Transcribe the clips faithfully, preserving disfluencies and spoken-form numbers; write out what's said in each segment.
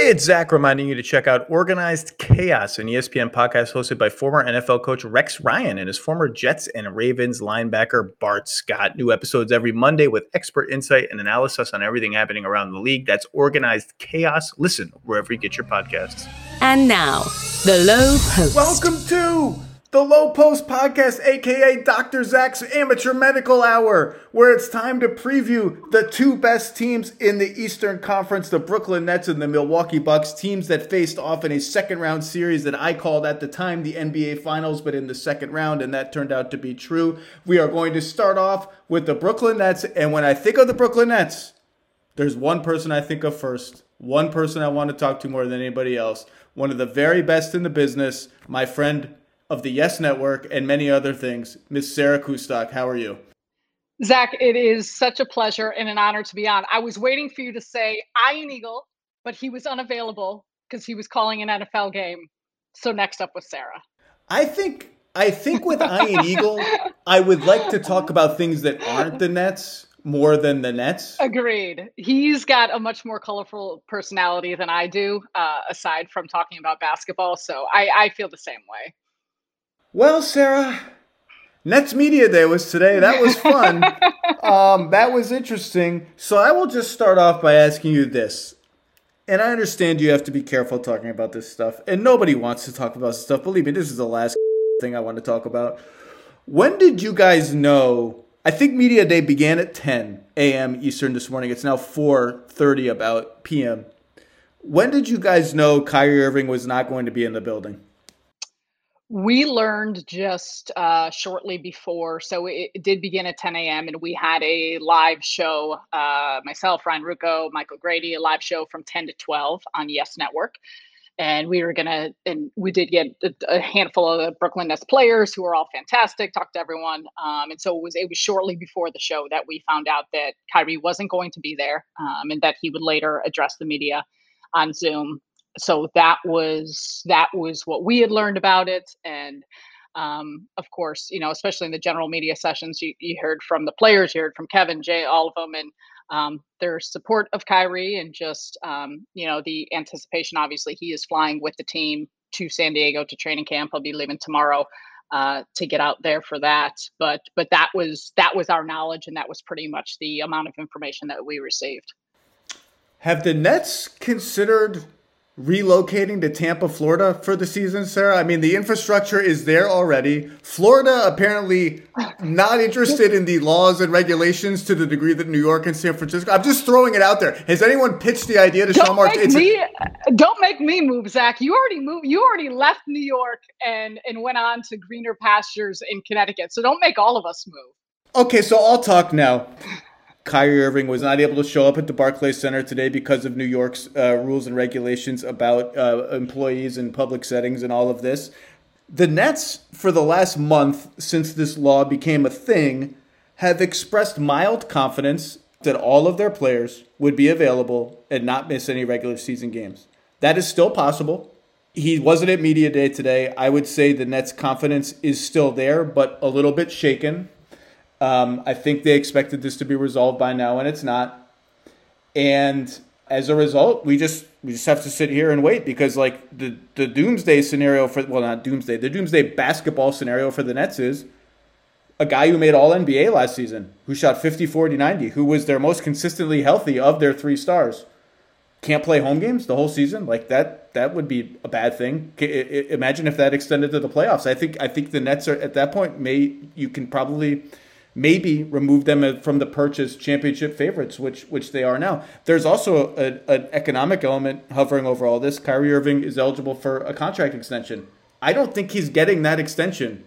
Hey, it's Zach reminding you to check out Organized Chaos, an E S P N podcast hosted by former N F L coach Rex Ryan and his former Jets and Ravens linebacker Bart Scott. New episodes every Monday with expert insight and analysis on everything happening around the league. That's Organized Chaos. Listen wherever you get your podcasts. And now, The Low Post. Welcome to The Low Post Podcast, a k a. Doctor Zach's Amateur Medical Hour, where it's time to preview the two best teams in the Eastern Conference, the Brooklyn Nets and the Milwaukee Bucks, teams that faced off in a second-round series that I called at the time the N B A Finals, but in the second round, and that turned out to be true. We are going to start off with the Brooklyn Nets, and when I think of the Brooklyn Nets, there's one person I think of first, one person I want to talk to more than anybody else, one of the very best in the business, my friend of the Yes Network and many other things, Miss Sarah Kustok. How are you? Zach, it is such a pleasure and an honor to be on. I was waiting for you to say Ian Eagle, but he was unavailable because he was calling an N F L game. So next up was Sarah. I think I think with Ian Eagle, I would like to talk about things that aren't the Nets more than the Nets. Agreed. He's got a much more colorful personality than I do, uh, aside from talking about basketball. So I, I feel the same way. Well, Sarah, Nets Media Day was today. That was fun. um, that was interesting. So I will just start off by asking you this. And I understand you have to be careful talking about this stuff. And nobody wants to talk about this stuff. Believe me, this is the last thing I want to talk about. When did you guys know? I think Media Day began at ten a.m. Eastern this morning. It's now four thirty about p m. When did you guys know Kyrie Irving was not going to be in the building? We learned just uh, shortly before, so it, it did begin at ten a.m. and we had a live show, uh, myself, Ryan Rucco, Michael Grady, a live show from ten to twelve on Yes Network. And we were going to, and we did get a, a handful of the Brooklyn Nets players who were all fantastic, talked to everyone. Um, and so it was, it was shortly before the show that we found out that Kyrie wasn't going to be there um, and that he would later address the media on Zoom. So that was that was what we had learned about it. And um, of course, you know, especially in the general media sessions, you, you heard from the players, you heard from Kevin, Jay, all of them, and um, their support of Kyrie and just, um, you know, the anticipation. Obviously, he is flying with the team to San Diego to training camp. He'll be leaving tomorrow uh, to get out there for that. But but that was that was our knowledge, and that was pretty much the amount of information that we received. Have the Nets considered relocating to Tampa, Florida for the season, Sarah? I mean, the infrastructure is there already. Florida apparently not interested in the laws and regulations to the degree that New York and San Francisco. I'm just throwing it out there. Has anyone pitched the idea to don't Sean Marks? Make me, don't make me move, Zach. You already moved. You already left New York and, and went on to greener pastures in Connecticut. So don't make all of us move. Okay, so I'll talk now. Kyrie Irving was not able to show up at the Barclays Center today because of New York's uh, rules and regulations about uh, employees in public settings and all of this. The Nets, for the last month since this law became a thing, have expressed mild confidence that all of their players would be available and not miss any regular season games. That is still possible. He wasn't at Media Day today. I would say the Nets' confidence is still there, but a little bit shaken. Um, I think they expected this to be resolved by now, and it's not. And as a result, we just we just have to sit here and wait because, like, the, the doomsday scenario for, well, not doomsday, the doomsday basketball scenario for the Nets is a guy who made all N B A last season, who shot fifty, forty, ninety, who was their most consistently healthy of their three stars. Can't play home games the whole season? Like, that that would be a bad thing. Imagine if that extended to the playoffs. I think I think the Nets are, at that point, may you can probably maybe remove them from the purchase championship favorites, which which they are now. There's also a, an economic element hovering over all this. Kyrie Irving is eligible for a contract extension. I don't think he's getting that extension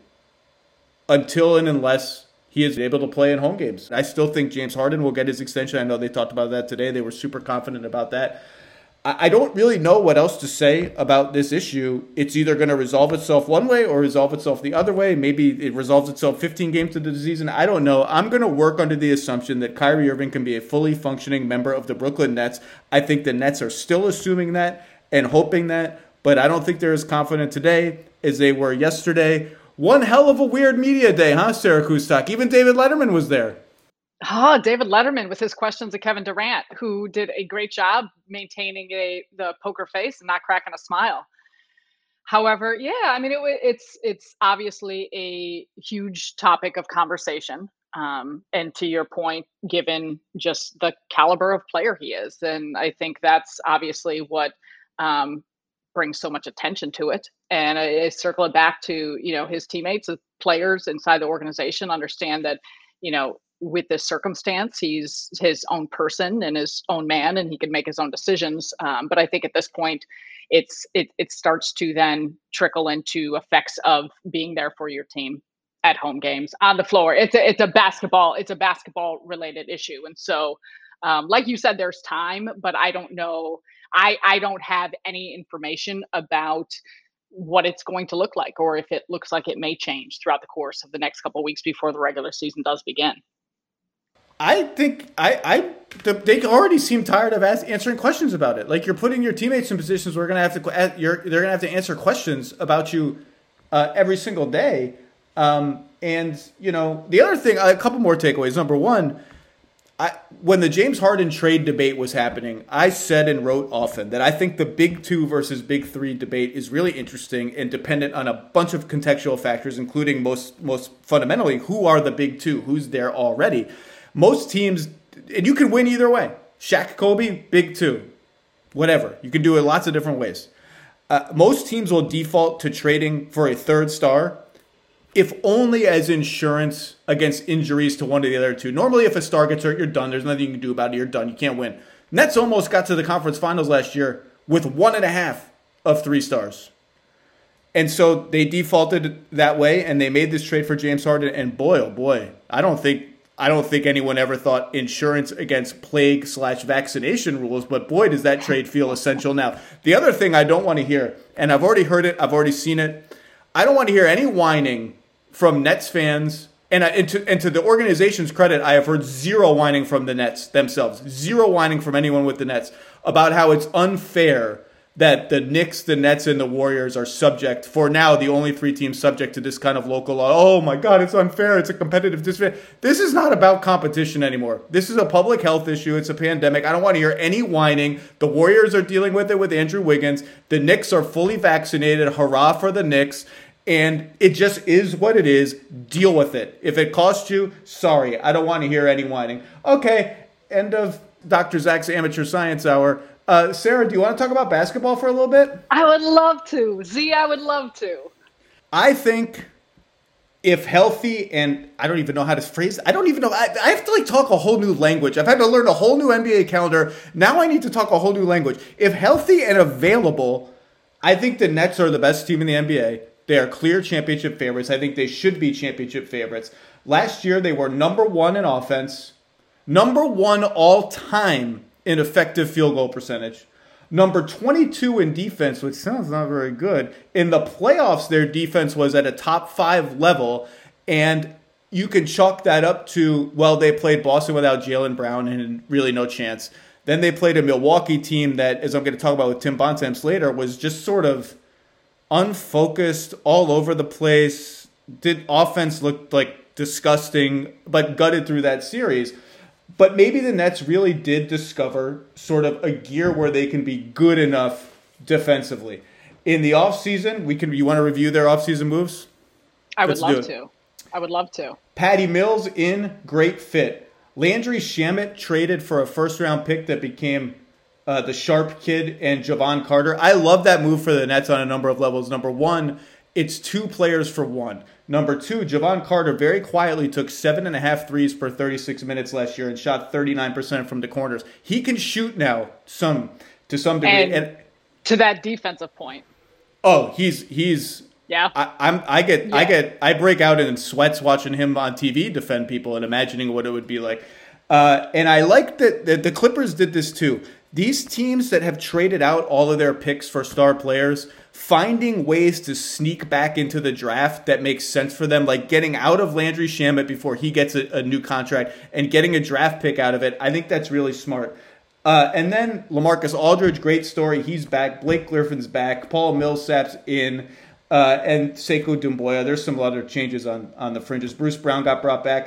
until and unless he is able to play in home games. I still think James Harden will get his extension. I know they talked about that today. They were super confident about that. I don't really know what else to say about this issue. It's either going to resolve itself one way or resolve itself the other way. Maybe it resolves itself fifteen games into the season. I don't know. I'm going to work under the assumption that Kyrie Irving can be a fully functioning member of the Brooklyn Nets. I think the Nets are still assuming that and hoping that, but I don't think they're as confident today as they were yesterday. One hell of a weird media day, huh, Sarah Kustok? Even David Letterman was there. Ah, David Letterman with his questions of Kevin Durant, who did a great job maintaining a the poker face and not cracking a smile. However, yeah, I mean, it, wa- it's it's obviously a huge topic of conversation. Um, and to your point, given just the caliber of player he is, and I think that's obviously what um, brings so much attention to it. And I, I circle it back to you know his teammates, the players inside the organization, understand that you know with this circumstance, he's his own person and his own man, and he can make his own decisions. Um, but I think at this point it's it it starts to then trickle into effects of being there for your team at home games on the floor. It's a it's a basketball it's a basketball related issue, and so um, like you said, there's time, but I don't know. I I don't have any information about what it's going to look like, or if it looks like it may change throughout the course of the next couple of weeks before the regular season does begin. I think I, I the, they already seem tired of ask, answering questions about it. Like you're putting your teammates in positions where we're gonna have to you're, they're gonna have to answer questions about you uh, every single day. Um, and you know the other thing, a couple more takeaways. Number one, I, when the James Harden trade debate was happening, I said and wrote often that I think the big two versus big three debate is really interesting and dependent on a bunch of contextual factors, including most most fundamentally who are the big two, who's there already. Most teams, and you can win either way. Shaq, Kobe, big two, whatever. You can do it lots of different ways. Uh, most teams will default to trading for a third star, if only as insurance against injuries to one of the other two. Normally, if a star gets hurt, you're done. There's nothing you can do about it. You're done. You can't win. Nets almost got to the conference finals last year with one and a half of three stars. And so they defaulted that way, and they made this trade for James Harden. And boy, oh boy, I don't think I don't think anyone ever thought insurance against plague slash vaccination rules, but boy, does that trade feel essential now. The other thing I don't want to hear, and I've already heard it, I've already seen it, I don't want to hear any whining from Nets fans. And, I, and, to, and to the organization's credit, I have heard zero whining from the Nets themselves, zero whining from anyone with the Nets about how it's unfair that the Knicks, the Nets, and the Warriors are subject, for now, the only three teams subject to this kind of local law. Oh my God, it's unfair. It's a competitive disadvantage. This is not about competition anymore. This is a public health issue. It's a pandemic. I don't want to hear any whining. The Warriors are dealing with it with Andrew Wiggins. The Knicks are fully vaccinated. Hurrah for the Knicks. And it just is what it is. Deal with it. If it costs you, sorry. I don't want to hear any whining. Okay, end of Doctor Zach's Amateur Science Hour. Uh, Sarah, do you want to talk about basketball for a little bit? I would love to. Z, I would love to. I think if healthy, and I don't even know how to phrase it. I don't even know. I, I have to like talk a whole new language. I've had to learn a whole new N B A calendar. Now I need to talk a whole new language. If healthy and available, I think the Nets are the best team in the N B A. They are clear championship favorites. I think they should be championship favorites. Last year, they were number one in offense, number one all time in effective field goal percentage, number twenty-two in defense, which sounds not very good. In the playoffs, their defense was at a top five level, and you can chalk that up to, well, they played Boston without Jaylen Brown and really no chance. Then they played a Milwaukee team that, as I'm going to talk about with Tim Bontemps later, was just sort of unfocused, all over the place. Did offense look like disgusting, but gutted through that series. But maybe the Nets really did discover sort of a gear where they can be good enough defensively. In the offseason, we can. You want to review their offseason moves? I would love to. I would love to. Patty Mills in, great fit. Landry Shamet traded for a first-round pick that became uh, the Sharp kid and Javon Carter. I love that move for the Nets on a number of levels. Number one, it's two players for one. Number two, Javon Carter very quietly took seven and a half threes per thirty-six minutes last year and shot thirty-nine percent from the corners. He can shoot now some to some degree. And, and to that defensive point. Oh, he's he's yeah. I, I'm I get yeah. I get I break out in sweats watching him on T V defend people and imagining what it would be like. Uh, and I like that the, the Clippers did this too. These teams that have traded out all of their picks for star players, finding ways to sneak back into the draft that makes sense for them, like getting out of Landry Shamet before he gets a, a new contract and getting a draft pick out of it. I think that's really smart. Uh, and then LaMarcus Aldridge, great story. He's back. Blake Griffin's back. Paul Millsap's in. Uh, and Sekou Doumbouya. There's some other changes on, on the fringes. Bruce Brown got brought back.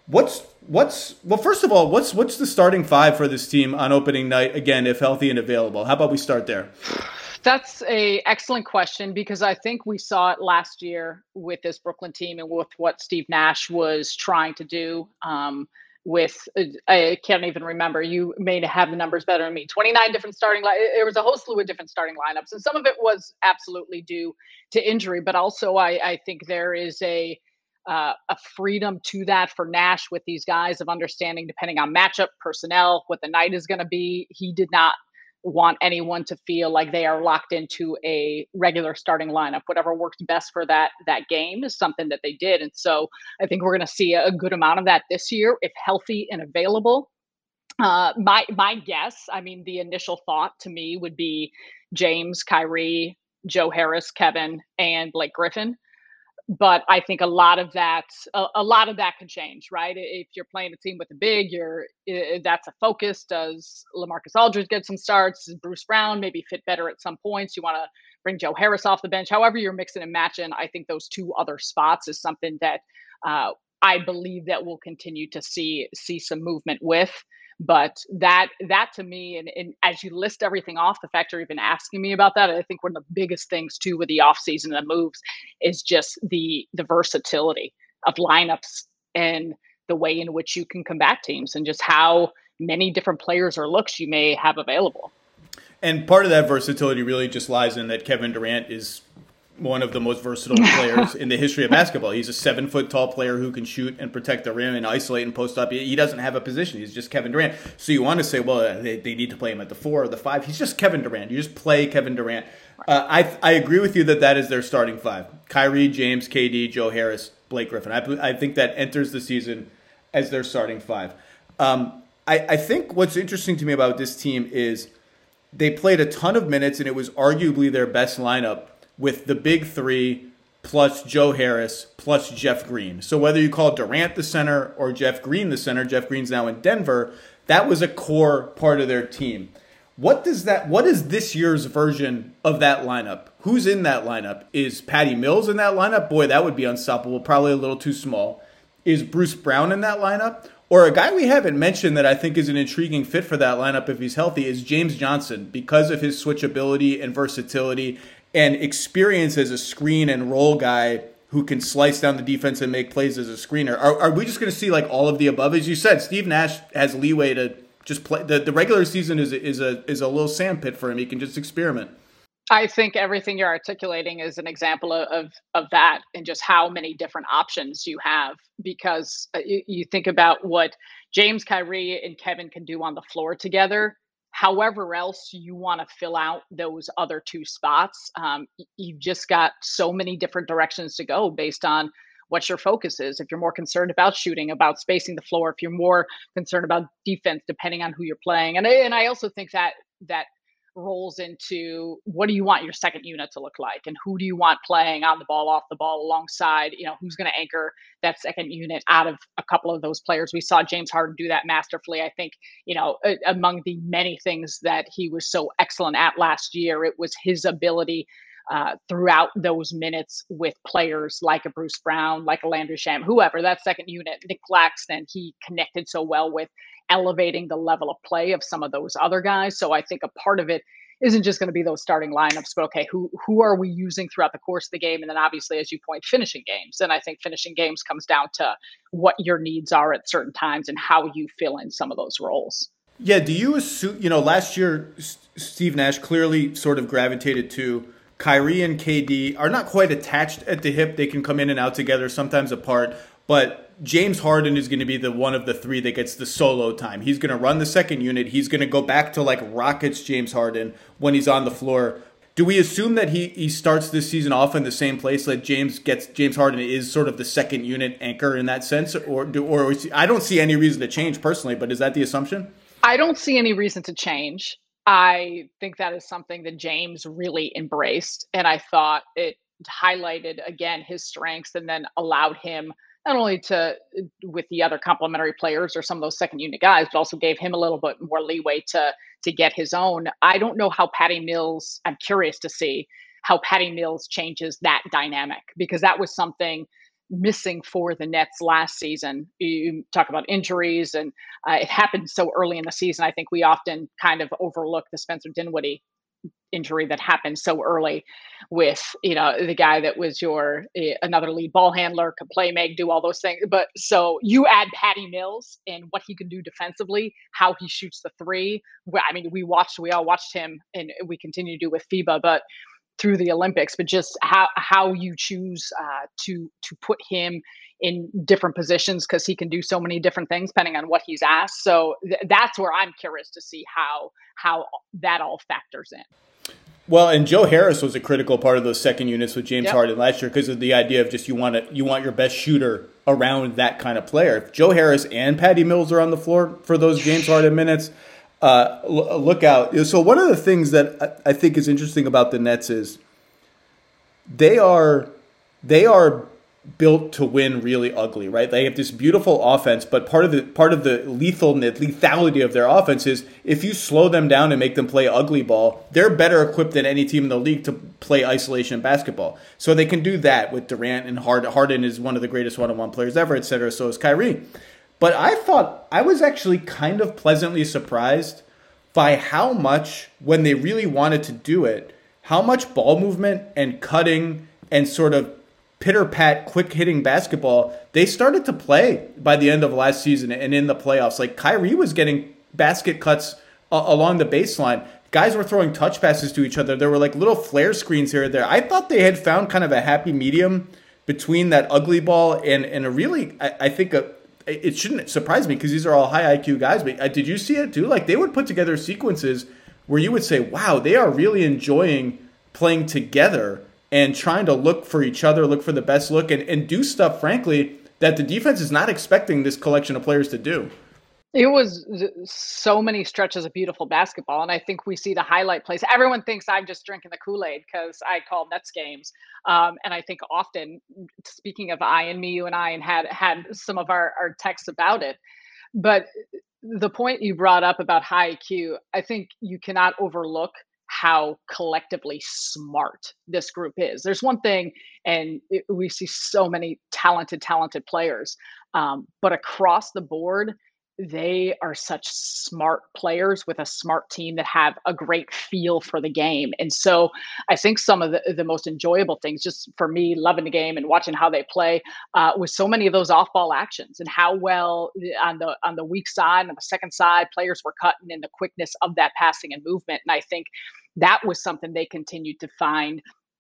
What's what's well? First of all, what's what's the starting five for this team on opening night? Again, if healthy and available, how about we start there? That's a excellent question because I think we saw it last year with this Brooklyn team and with what Steve Nash was trying to do. Um, with uh, I can't even remember. You may have the numbers better than me. twenty-nine different starting line. There was a whole slew of different starting lineups, and some of it was absolutely due to injury, but also I, I think there is a uh, a freedom to that for Nash with these guys of understanding, depending on matchup, personnel, what the night is going to be. He did not want anyone to feel like they are locked into a regular starting lineup. Whatever works best for that that game is something that they did. And so I think we're going to see a good amount of that this year if healthy and available. Uh, my my guess, I mean, the initial thought to me would be James, Kyrie, Joe Harris, Kevin, and Blake Griffin. But I think a lot of that, a, a lot of that could change, right? If you're playing a team with a big, you're i- that's a focus. Does LaMarcus Aldridge get some starts? Does Bruce Brown maybe fit better at some points? You want to bring Joe Harris off the bench. However, you're mixing and matching. I think those two other spots is something that uh, I believe that we'll continue to see see some movement with. But that that to me, and, and as you list everything off, the fact you're even asking me about that, I think one of the biggest things too with the offseason and the moves is just the the versatility of lineups and the way in which you can combat teams and just how many different players or looks you may have available. And part of that versatility really just lies in that Kevin Durant is one of the most versatile players in the history of basketball. He's a seven foot tall player who can shoot and protect the rim and isolate and post up. He doesn't have a position. He's just Kevin Durant. So you want to say, well, they, they need to play him at the four or the five. He's just Kevin Durant. You just play Kevin Durant. Uh, I I agree with you that that is their starting five. Kyrie, James, K D, Joe Harris, Blake Griffin. I, I think that enters the season as their starting five. Um, I, I think what's interesting to me about this team is they played a ton of minutes, and it was arguably their best lineup with the big three plus Joe Harris plus Jeff Green. So whether you call Durant the center or Jeff Green the center, Jeff Green's now in Denver, that was a core part of their team. What does that? What is this year's version of that lineup? Who's in that lineup? Is Patty Mills in that lineup? Boy, that would be unstoppable. Probably a little too small. Is Bruce Brown in that lineup? Or a guy we haven't mentioned that I think is an intriguing fit for that lineup if he's healthy is James Johnson because of his switchability and versatility and experience as a screen and roll guy who can slice down the defense and make plays as a screener. Are, are we just going to see like all of the above? As you said, Steve Nash has leeway to just play. The, the regular season is, is, a, is a little sandpit for him. He can just experiment. I think everything you're articulating is an example of, of, of that and just how many different options you have because uh, you, you think about what James, Kyrie, and Kevin can do on the floor together. However else you want to fill out those other two spots, um, y- you've just got so many different directions to go based on what your focus is. If you're more concerned about shooting, about spacing the floor, if you're more concerned about defense, depending on who you're playing. And I, and I also think that that rolls into what do you want your second unit to look like and who do you want playing on the ball, off the ball, alongside, you know, who's going to anchor that second unit out of a couple of those players. We saw James Harden do that masterfully. I think, you know, among the many things that he was so excellent at last year, it was his ability uh, throughout those minutes with players like a Bruce Brown, like a Landry Sham, whoever, that second unit, Nick Claxton, he connected so well with elevating the level of play of some of those other guys. So I think a part of it isn't just going to be those starting lineups, but okay, who who are we using throughout the course of the game? And then obviously, as you point, finishing games. And I think finishing games comes down to what your needs are at certain times and how you fill in some of those roles. Yeah, do you assume, you know, last year, Steve Nash clearly sort of gravitated to Kyrie and K D are not quite attached at the hip. They can come in and out together, sometimes apart. But James Harden is going to be the one of the three that gets the solo time. He's going to run the second unit. He's going to go back to like Rockets James Harden when he's on the floor. Do we assume that he, he starts this season off in the same place? Like James gets James Harden is sort of the second unit anchor in that sense, or do, or is, I don't see any reason to change personally. But is that the assumption? I don't see any reason to change. I think that is something that James really embraced, and I thought it highlighted again his strengths, and then allowed him not only to with the other complementary players or some of those second unit guys, but also gave him a little bit more leeway to to get his own. I don't know how Patty Mills. I'm curious to see how Patty Mills changes that dynamic because that was something missing for the Nets last season. You talk about injuries, and uh, it happened so early in the season. I think we often kind of overlook the Spencer Dinwiddie injury that happened so early with, you know, the guy that was your uh, another lead ball handler, could play, make, do all those things. But so you add Patty Mills and what he can do defensively, how he shoots the three. Well, I mean, we watched, we all watched him, and we continue to do with FIBA, but through the Olympics, but just how how you choose uh, to to put him in different positions, because he can do so many different things depending on what he's asked. So th- that's where I'm curious to see how how that all factors in. Well, and Joe Harris was a critical part of those second units with James Yep. Harden last year, because of the idea of just you want to you want your best shooter around that kind of player. If Joe Harris and Patty Mills are on the floor for those James Harden minutes, uh, l- look out. So one of the things that I, I think is interesting about the Nets is they are they are built to win really ugly, right? They have this beautiful offense, but part of the part of the lethal lethality of their offense is if you slow them down and make them play ugly ball, they're better equipped than any team in the league to play isolation basketball. So they can do that with Durant and Harden. Harden is one of the greatest one-on-one players ever, et cetera. So is Kyrie. But I thought I was actually kind of pleasantly surprised by how much, when they really wanted to do it, how much ball movement and cutting and sort of pitter-pat, quick-hitting basketball they started to play by the end of last season and in the playoffs. Like, Kyrie was getting basket cuts uh, along the baseline. Guys were throwing touch passes to each other. There were like little flare screens here and there. I thought they had found kind of a happy medium between that ugly ball and, and a really, I, I think, a, it shouldn't surprise me because these are all high I Q guys. But uh, did you see it too? Like, they would put together sequences where you would say, wow, they are really enjoying playing together and trying to look for each other, look for the best look, and, and do stuff, frankly, that the defense is not expecting this collection of players to do. It was so many stretches of beautiful basketball, and I think we see the highlight plays. Everyone thinks I'm just drinking the Kool-Aid because I call Nets games, um, and I think often, speaking of I and me, you and I, and had had some of our, our texts about it, but the point you brought up about high I Q, I think you cannot overlook how collectively smart this group is. There's one thing, and it, we see so many talented, talented players, um, but across the board, they are such smart players with a smart team that have a great feel for the game. And so I think some of the, the most enjoyable things, just for me, loving the game and watching how they play, uh, with so many of those off-ball actions and how well on the on the weak side, on the second side, players were cutting in the quickness of that passing and movement. And I think that was something they continued to find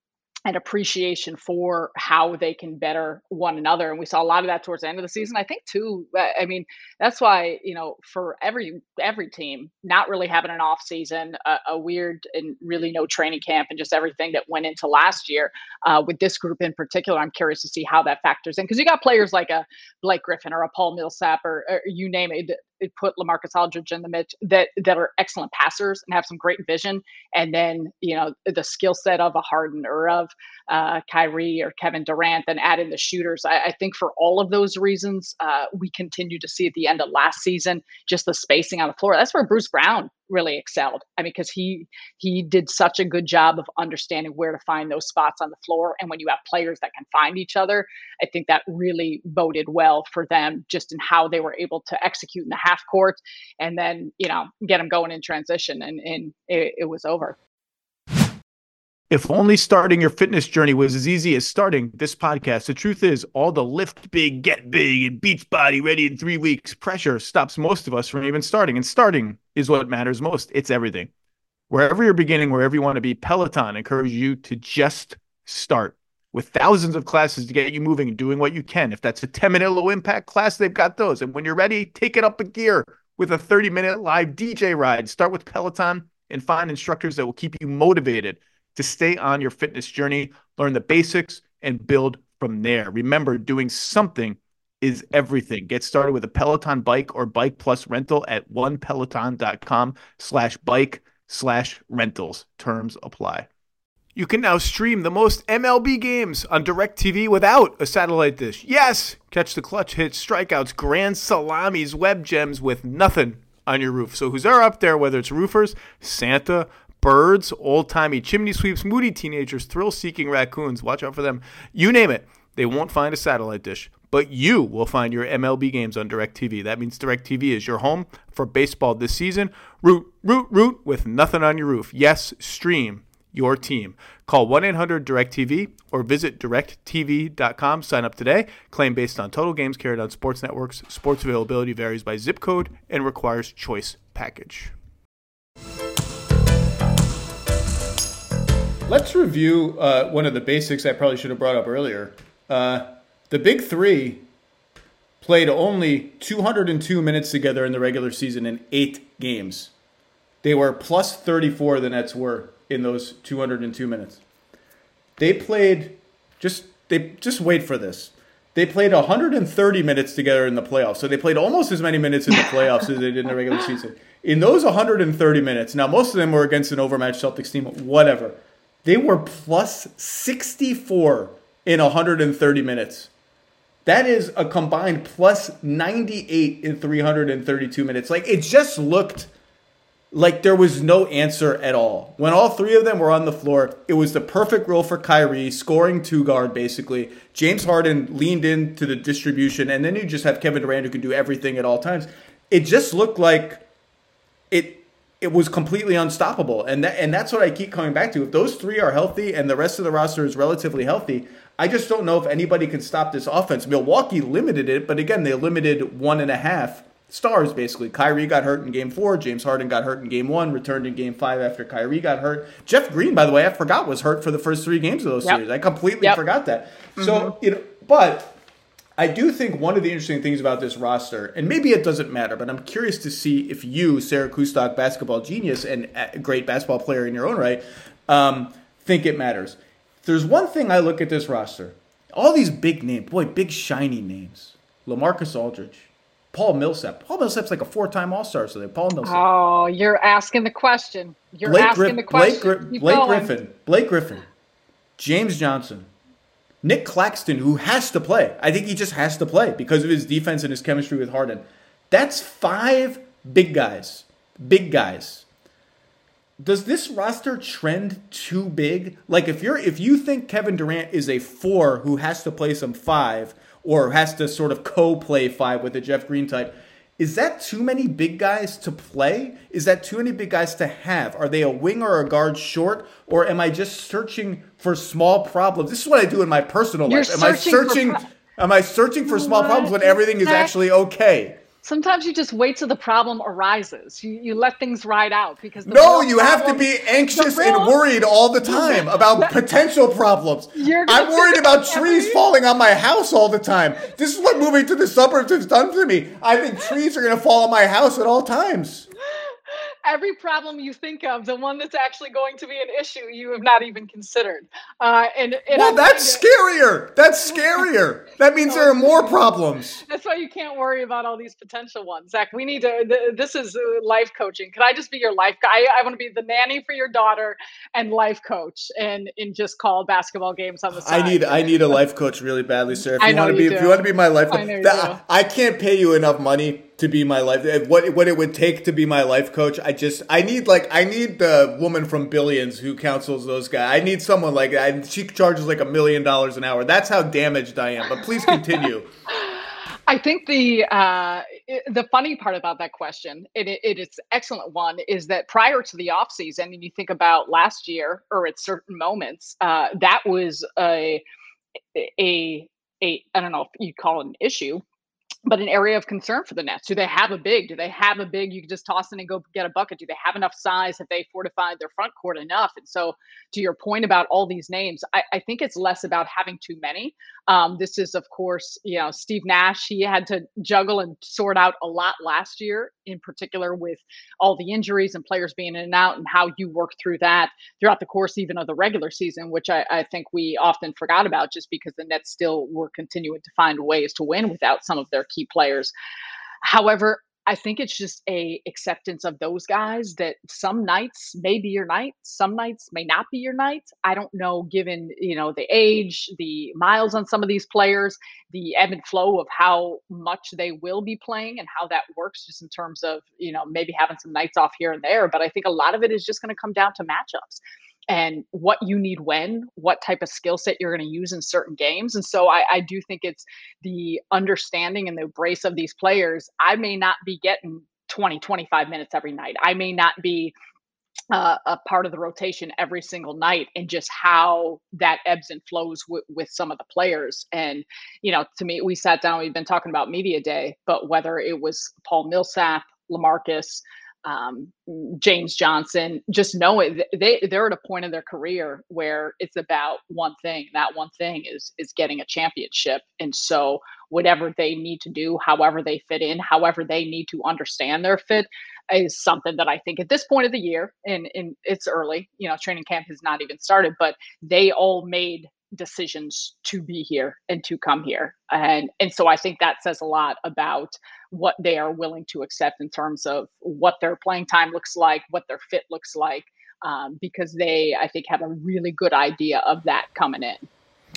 an appreciation for how they can better one another. And we saw a lot of that towards the end of the season. I think too, I mean, that's why, you know, for every, every team not really having an off season, a, a weird and really no training camp and just everything that went into last year, uh, with this group in particular, I'm curious to see how that factors in. Cause you got players like a Blake Griffin or a Paul Millsap or, or you name it, it put LaMarcus Aldridge in the mix that, that are excellent passers and have some great vision. And then, you know, the skill set of a Harden or of uh, Kyrie or Kevin Durant, and add in the shooters. I, I think for all of those reasons, uh, we continue to see at the end of last season, just the spacing on the floor. That's where Bruce Brown really excelled. I mean, because he he did such a good job of understanding where to find those spots on the floor. And when you have players that can find each other, I think that really boded well for them just in how they were able to execute in the half court and then, you know, get them going in transition. And, and it, it was over. If only starting your fitness journey was as easy as starting this podcast. The truth is, all the lift big, get big, and Beachbody ready in three weeks pressure stops most of us from even starting. And starting is what matters most. It's everything. Wherever you're beginning, wherever you want to be, Peloton encourages you to just start. With thousands of classes to get you moving and doing what you can. If that's a ten-minute low-impact class, they've got those. And when you're ready, take it up a gear with a thirty-minute live D J ride. Start with Peloton and find instructors that will keep you motivated to stay on your fitness journey, learn the basics, and build from there. Remember, doing something is everything. Get started with a Peloton bike or Bike Plus rental at onepeloton.com slash bike slash rentals. Terms apply. You can now stream the most M L B games on DirecTV without a satellite dish. Yes! Catch the clutch hits, strikeouts, grand salamis, web gems with nothing on your roof. So who's there up there, whether it's roofers, Santa, birds, old-timey chimney sweeps, moody teenagers, thrill-seeking raccoons, watch out for them. You name it. They won't find a satellite dish, but you will find your M L B games on DirecTV. That means DirecTV is your home for baseball this season. Root, root, root with nothing on your roof. Yes, stream your team. Call one eight hundred direct T V or visit direct T V dot com. Sign up today. Claim based on total games carried on sports networks. Sports availability varies by zip code and requires choice package. Let's review uh, one of the basics I probably should have brought up earlier. Uh, the Big Three played only two hundred two minutes together in the regular season in eight games. They were plus thirty-four, the Nets were, in those two hundred two minutes. They played, just they just wait for this. They played one hundred thirty minutes together in the playoffs. So they played almost as many minutes in the playoffs as they did in the regular season. In those one hundred thirty minutes, now most of them were against an overmatched Celtics team, whatever. They were plus sixty-four in one hundred thirty minutes. That is a combined plus ninety-eight in three hundred thirty-two minutes. Like, it just looked like there was no answer at all. When all three of them were on the floor, it was the perfect role for Kyrie, scoring two guard, basically. James Harden leaned into the distribution, and then you just have Kevin Durant who can do everything at all times. It just looked like it it was completely unstoppable. And that, and that's what I keep coming back to. If those three are healthy and the rest of the roster is relatively healthy, I just don't know if anybody can stop this offense. Milwaukee limited it, but again, they limited one and a half stars, basically. Kyrie got hurt in game four. James Harden got hurt in game one, returned in game five after Kyrie got hurt. Jeff Green, by the way, I forgot was hurt for the first three games of those yep. series. I completely yep. forgot that. Mm-hmm. So, you know, but I do think one of the interesting things about this roster, and maybe it doesn't matter, but I'm curious to see if you, Sarah Kustok, basketball genius and a great basketball player in your own right, um, think it matters. There's one thing I look at this roster. All these big names, boy, big shiny names. LaMarcus Aldridge, Paul Millsap. Paul Millsap's like a four-time All-Star, so they Paul Millsap. Oh, you're asking the question. You're Blake asking Gri- the question. Blake, Gri- Blake Griffin. Blake Griffin. James Johnson. Nick Claxton, who has to play. I think he just has to play because of his defense and his chemistry with Harden. That's five big guys. Big guys. Does this roster trend too big? Like, if you're if you think Kevin Durant is a four who has to play some five or has to sort of co-play five with a Jeff Green type, is that too many big guys to play? Is that too many big guys to have? Are they a wing or a guard short? Or am I just searching for small problems? This is what I do in my personal You're life. Am I searching pro- am I searching for small What? problems when everything is actually okay? Sometimes you just wait till the problem arises. You you let things ride out because the No, real you have to problem- be anxious the real- and worried all the time about potential problems. You're gonna I'm worried about every- trees falling on my house all the time. This is what moving to the suburbs has done for me. I think trees are going to fall on my house at all times. Every problem you think of, the one that's actually going to be an issue, you have not even considered. Uh, and, and Well, I'm that's to, scarier. That's scarier. That means there are more problems. That's why you can't worry about all these potential ones. Zach, we need to, th- this is uh, life coaching. Can I just be your life guy? I, I want to be the nanny for your daughter and life coach and, and just call basketball games on the side. I need I need a life coach really badly, sir. If I you know want to you be do. if you want to be my life coach, I know you that- do. I can't pay you enough money to be my life. What what it would take to be my life coach, I just I need like I need the woman from Billions who counsels those guys. I need someone like that. She charges like a million dollars an hour. That's how damaged I am. But please continue. I think the uh, it, the funny part about that question, it, it, it's an excellent one, is that prior to the offseason, and you think about last year or at certain moments, uh, that was a, a, a, I don't know if you'd call it an issue, but an area of concern for the Nets. Do they have a big? Do they have a big you can just toss in and go get a bucket? Do they have enough size? Have they fortified their front court enough? And so to your point about all these names, I, I think it's less about having too many. Um, this is, of course, you know, Steve Nash, he had to juggle and sort out a lot last year, in particular with all the injuries and players being in and out and how you work through that throughout the course even of the regular season, which I, I think we often forgot about just because the Nets still were continuing to find ways to win without some of their key players. However, I think it's just a acceptance of those guys that some nights may be your night, some nights may not be your night. I don't know, given, you know, the age, the miles on some of these players, the ebb and flow of how much they will be playing and how that works just in terms of, you know, maybe having some nights off here and there. But I think a lot of it is just going to come down to matchups. and what you need when, what type of skill set you're going to use in certain games. And so I, I do think it's the understanding and the embrace of these players. I may not be getting twenty, twenty-five minutes every night. I may not be uh, a part of the rotation every single night, and just how that ebbs and flows w- with some of the players. And, you know, to me, we sat down, we've been talking about media day, but whether it was Paul Millsap, LaMarcus, um, James Johnson, just know it. They they're at a point in their career where it's about one thing. That one thing is is getting a championship. And so whatever they need to do, however they fit in, however they need to understand their fit, is something that I think at this point of the year, and, and it's early, you know, training camp has not even started, but they all made decisions to be here and to come here. And and so I think that says a lot about what they are willing to accept in terms of what their playing time looks like, what their fit looks like, um, because they, I think, have a really good idea of that coming in.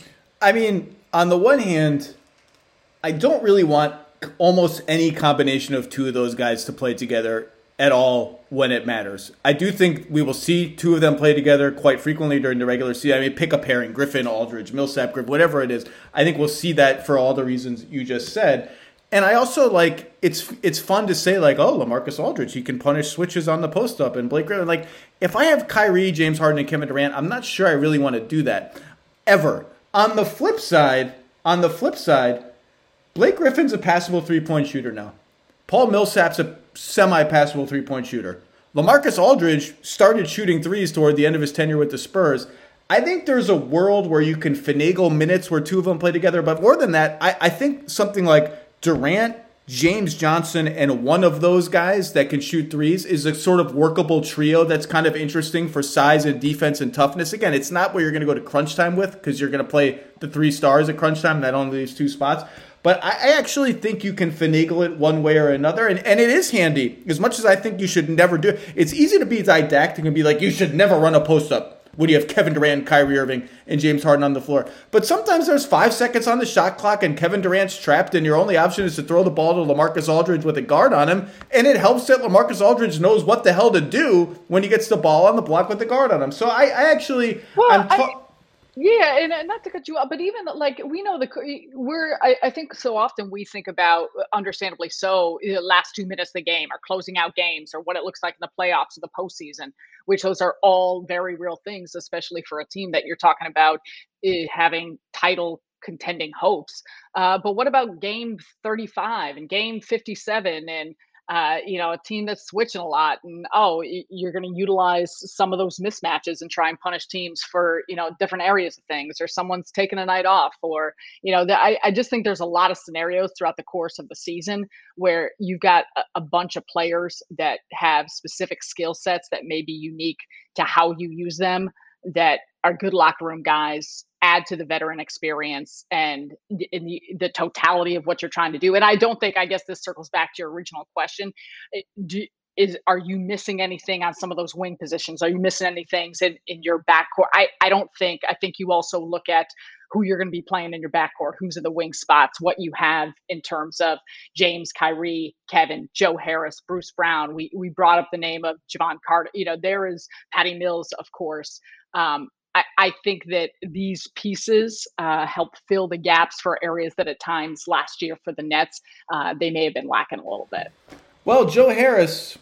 I mean, on the one hand, I don't really want almost any combination of two of those guys to play together at all when it matters. I do think we will see two of them play together quite frequently during the regular season. I mean, pick a pairing, Griffin, Aldridge, Millsap, Griffin, whatever it is. I think we'll see that for all the reasons you just said. And I also like, it's it's fun to say like, oh, LaMarcus Aldridge, he can punish switches on the post up, and Blake Griffin. Like, if I have Kyrie, James Harden, and Kevin Durant, I'm not sure I really want to do that ever. On the flip side, on the flip side, Blake Griffin's a passable three-point shooter now. Paul Millsap's a semi-passable three-point shooter. LaMarcus Aldridge started shooting threes toward the end of his tenure with the Spurs. I think there's a world where you can finagle minutes where two of them play together. But more than that, I, I think something like Durant, James Johnson, and one of those guys that can shoot threes is a sort of workable trio that's kind of interesting for size and defense and toughness. Again, it's not where you're going to go to crunch time with, because you're going to play the three stars at crunch time. That only leaves two spots. But I actually think you can finagle it one way or another. And, and it is handy. As much as I think you should never do it, it's easy to be didactic and be like, you should never run a post-up when you have Kevin Durant, Kyrie Irving, and James Harden on the floor. But sometimes there's five seconds on the shot clock and Kevin Durant's trapped, and your only option is to throw the ball to LaMarcus Aldridge with a guard on him. And it helps that LaMarcus Aldridge knows what the hell to do when he gets the ball on the block with the guard on him. So I, I actually... Well, I'm ta- I- Yeah, and, and not to cut you off, but even like we know the we're I, I think so often we think about, understandably so, the last two minutes of the game or closing out games or what it looks like in the playoffs or the postseason, which those are all very real things, especially for a team that you're talking about uh, having title contending hopes. Uh, but what about game thirty-five and game fifty-seven and uh, you know, a team that's switching a lot, and oh, you're going to utilize some of those mismatches and try and punish teams for, you know, different areas of things, or someone's taking a night off, or, you know, the, I, I just think there's a lot of scenarios throughout the course of the season where you've got a, a bunch of players that have specific skill sets that may be unique to how you use them, that are good locker room guys, add to the veteran experience and in the, the totality of what you're trying to do. And I don't think, I guess this circles back to your original question. Do, is, are you missing anything on some of those wing positions? Are you missing any things in, in your backcourt? I, I don't think, I think you also look at who you're going to be playing in your backcourt, who's in the wing spots, what you have in terms of James, Kyrie, Kevin, Joe Harris, Bruce Brown. We, we brought up the name of Javon Carter. You know, there is Patty Mills, of course. Um, I, I think that these pieces uh, help fill the gaps for areas that at times last year for the Nets, uh, they may have been lacking a little bit. Well, Joe Harris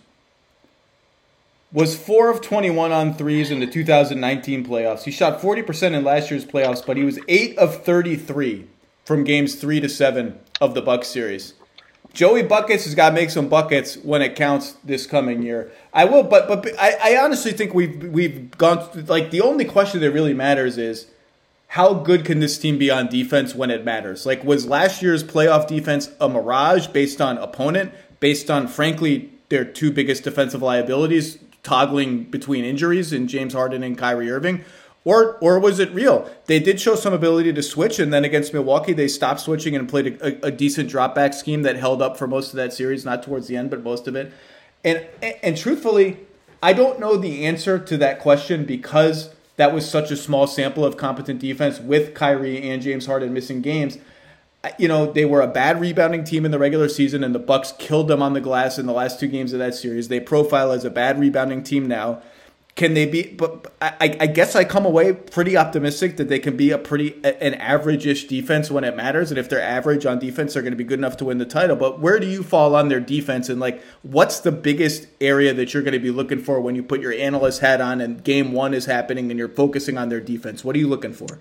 was four of twenty-one on threes in the two thousand nineteen playoffs. He shot forty percent in last year's playoffs, but he was eight of thirty-three from games three to seven of the Bucks series. Joey Buckets has got to make some buckets when it counts this coming year. I will, but but I, I honestly think we've we've gone like the only question that really matters is how good can this team be on defense when it matters? Like, was last year's playoff defense a mirage based on opponent, based on frankly their two biggest defensive liabilities toggling between injuries in James Harden and Kyrie Irving? Or or was it real? They did show some ability to switch, and then against Milwaukee, they stopped switching and played a, a, a decent drop-back scheme that held up for most of that series, not towards the end, but most of it. And, and and truthfully, I don't know the answer to that question because that was such a small sample of competent defense with Kyrie and James Harden missing games. You know, they were a bad rebounding team in the regular season, and the Bucks killed them on the glass in the last two games of that series. They profile as a bad rebounding team now. Can they be? But I, I guess I come away pretty optimistic that they can be a pretty an average-ish defense when it matters. And if they're average on defense, they're going to be good enough to win the title. But where do you fall on their defense? And like, what's the biggest area that you're going to be looking for when you put your analyst hat on and game one is happening and you're focusing on their defense? What are you looking for?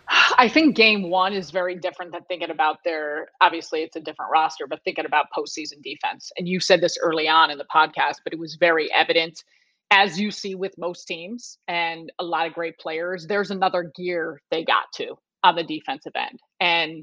I think game one is very different than thinking about their, obviously it's a different roster, but thinking about postseason defense. And you said this early on in the podcast, but it was very evident, as you see with most teams and a lot of great players, there's another gear they got to on the defensive end. And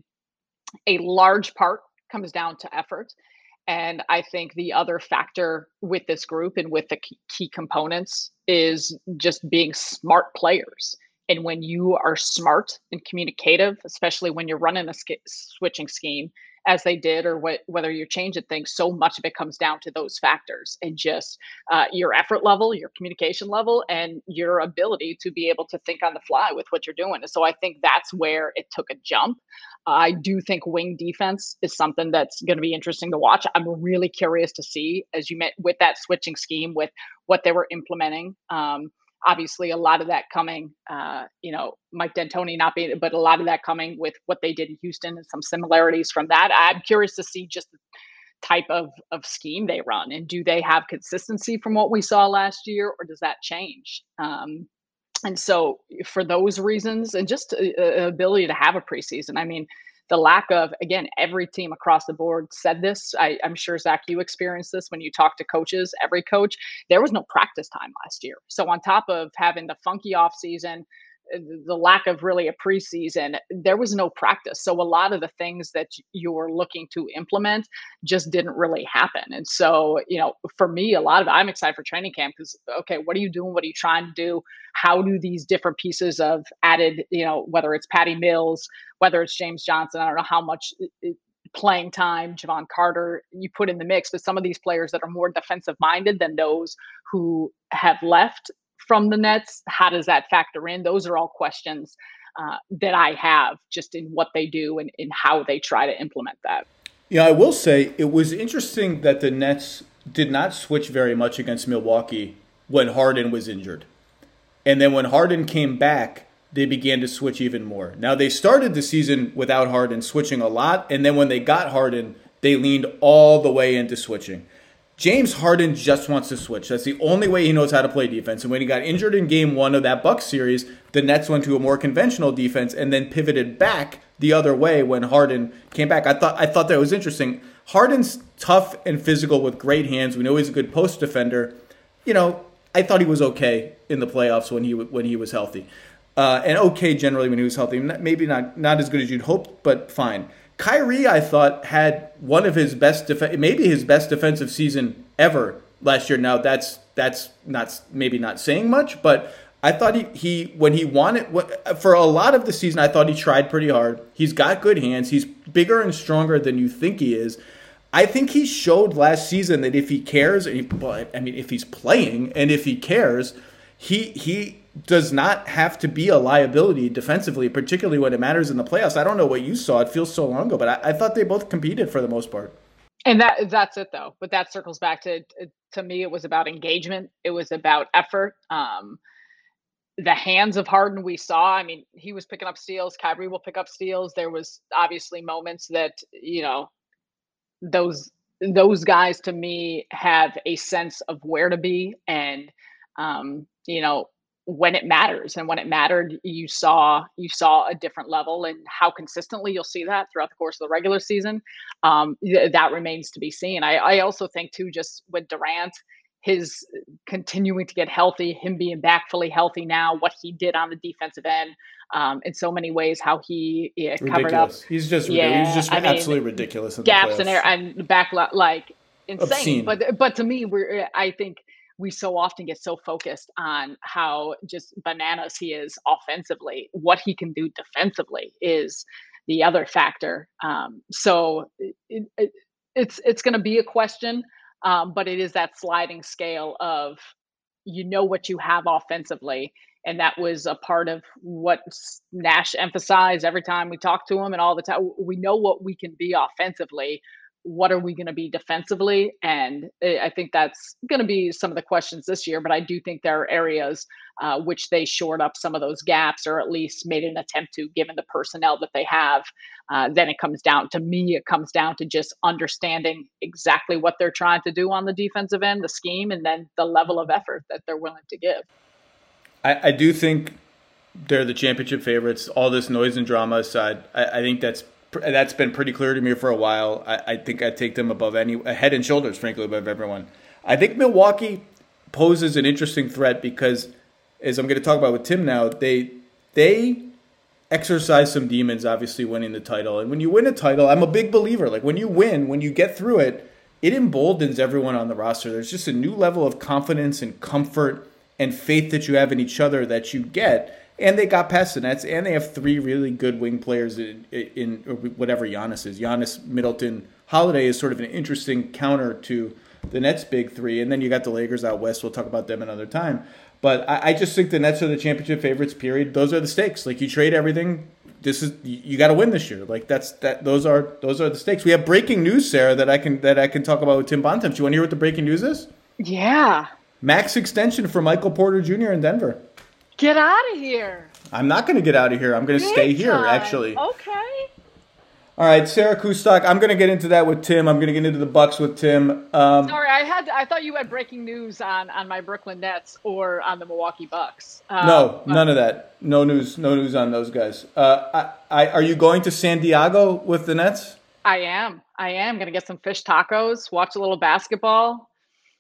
a large part comes down to effort. And I think the other factor with this group and with the key components is just being smart players. And when you are smart and communicative, especially when you're running a sk- switching scheme, as they did, or what, whether you're changing things, so much of it comes down to those factors and just uh, your effort level, your communication level, and your ability to be able to think on the fly with what you're doing. And so I think that's where it took a jump. Uh, I do think wing defense is something that's going to be interesting to watch. I'm really curious to see, as you met with that switching scheme, with what they were implementing. Um, Obviously, a lot of that coming, uh, you know, Mike D'Antoni not being, but a lot of that coming with what they did in Houston and some similarities from that. I'm curious to see just the type of, of scheme they run, and do they have consistency from what we saw last year, or does that change? Um, and so for those reasons, and just uh, ability to have a preseason, I mean, the lack of, again, every team across the board said this. I, I'm sure, Zach, you experienced this when you talk to coaches, every coach, there was no practice time last year. So on top of having the funky off season, the lack of really a preseason, there was no practice. So a lot of the things that you were looking to implement just didn't really happen. And so, you know, for me, a lot of it, I'm excited for training camp because, okay, what are you doing? What are you trying to do? How do these different pieces of added, you know, whether it's Patty Mills, whether it's James Johnson, I don't know how much playing time, Javon Carter, you put in the mix, but some of these players that are more defensive minded than those who have left from the Nets, how does that factor in? Those are all questions uh, that I have just in what they do and in how they try to implement that. Yeah, I will say it was interesting that the Nets did not switch very much against Milwaukee when Harden was injured. And then when Harden came back, they began to switch even more. Now, they started the season without Harden, switching a lot. And then when they got Harden, they leaned all the way into switching. James Harden just wants to switch. That's the only way he knows how to play defense. And when he got injured in game one of that Bucks series, the Nets went to a more conventional defense and then pivoted back the other way when Harden came back. I thought I thought that was interesting. Harden's tough and physical with great hands. We know he's a good post defender. You know, I thought he was okay in the playoffs when he when he was healthy. Uh, and okay generally when he was healthy. Maybe not, not as good as you'd hoped, but fine. Kyrie, I thought, had one of his best, def- maybe his best defensive season ever last year. Now, that's that's not maybe not saying much, but I thought he, he when he wanted, for a lot of the season, I thought he tried pretty hard. He's got good hands. He's bigger and stronger than you think he is. I think he showed last season that if he cares, I mean, if he's playing and if he cares, he he does not have to be a liability defensively, particularly when it matters in the playoffs. I don't know what you saw. It feels so long ago, but I, I thought they both competed for the most part. And that that's it, though. But that circles back to, to me, it was about engagement. It was about effort. Um, the hands of Harden we saw, I mean, he was picking up steals. Kyrie will pick up steals. There was obviously moments that, you know, those those guys to me have a sense of where to be and, um, you know, when it matters. And when it mattered, you saw you saw a different level, and how consistently you'll see that throughout the course of the regular season, um, th- that remains to be seen. I, I also think too, just with Durant, his continuing to get healthy, him being back fully healthy now, what he did on the defensive end, um, in so many ways, how he yeah, covered up. He's just yeah, he's just I mean, absolutely ridiculous. In gaps the in there and back like insane. Obscene. But but to me, we're I think. we so often get so focused on how just bananas he is offensively. What he can do defensively is the other factor. Um, so it, it, it's it's going to be a question, um, but it is that sliding scale of, you know, what you have offensively. And that was a part of what Nash emphasized every time we talked to him and all the time. We know what we can be offensively. what are we going to be defensively? And I think that's going to be some of the questions this year. But I do think there are areas uh, which they shored up some of those gaps, or at least made an attempt to, given the personnel that they have. Uh, then it comes down to me, it comes down to just understanding exactly what they're trying to do on the defensive end, the scheme, and then the level of effort that they're willing to give. I, I do think they're the championship favorites. All this noise and drama aside, I, I think that's that's been pretty clear to me for a while. I, I think I take them above any, head and shoulders, frankly, above everyone. I think Milwaukee poses an interesting threat because, as I'm going to talk about with Tim now, they they exercise some demons, obviously winning the title. And when you win a title, I'm a big believer. Like when you win, when you get through it, it emboldens everyone on the roster. There's just a new level of confidence and comfort and faith that you have in each other that you get. And they got past the Nets, and they have three really good wing players in, in, in whatever Giannis is. Giannis, Middleton, Holiday is sort of an interesting counter to the Nets' big three. And then you got the Lakers out west. We'll talk about them another time. But I, I just think the Nets are the championship favorites, period. Those are the stakes. Like, you trade everything. This is you, you got to win this year. Like that's that. Those are those are the stakes. We have breaking news, Sarah, that I can that I can talk about with Tim Bontemps. Do you want to hear what the breaking news is? Yeah. Max extension for Michael Porter Junior in Denver. Get out of here. I'm not going to get out of here. I'm going to stay here, time. actually. Okay. All right, Sarah Kustok. I'm going to get into that with Tim. I'm going to get into the Bucks with Tim. Um, Sorry, I had. I thought you had breaking news on, on my Brooklyn Nets or on the Milwaukee Bucks. Um, no, none of that. No news. No news on those guys. Uh, I, I, are you going to San Diego with the Nets? I am. I am going to get some fish tacos, watch a little basketball,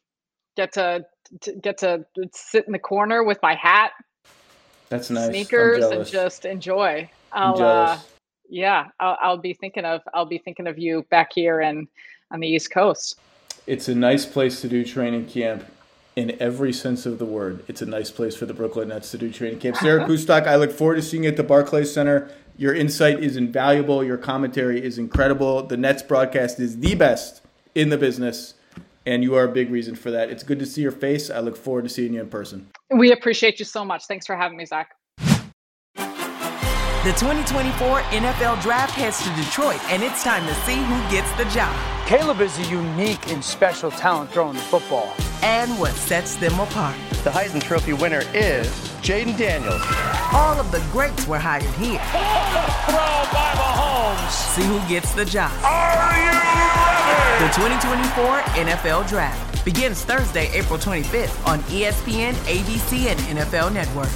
get to, to get to sit in the corner with my hat. That's nice. Sneakers and just enjoy. I'll, uh, yeah, I'll, I'll be thinking of I'll be thinking of you back here and on the East Coast. It's a nice place to do training camp in every sense of the word. It's a nice place for the Brooklyn Nets to do training camp. Sarah Kustok, I look forward to seeing you at the Barclays Center. Your insight is invaluable. Your commentary is incredible. The Nets broadcast is the best in the business, and you are a big reason for that. It's good to see your face. I look forward to seeing you in person. We appreciate you so much. Thanks for having me, Zach. The twenty twenty-four N F L Draft heads to Detroit, and it's time to see who gets the job. Caleb is a unique and special talent throwing the football. And what sets them apart. The Heisman Trophy winner is Jaden Daniels. All of the greats were hired here. Throw by Mahomes. See who gets the job. Are you ready? The twenty twenty-four N F L Draft begins Thursday, April twenty-fifth on E S P N, A B C, and N F L Network.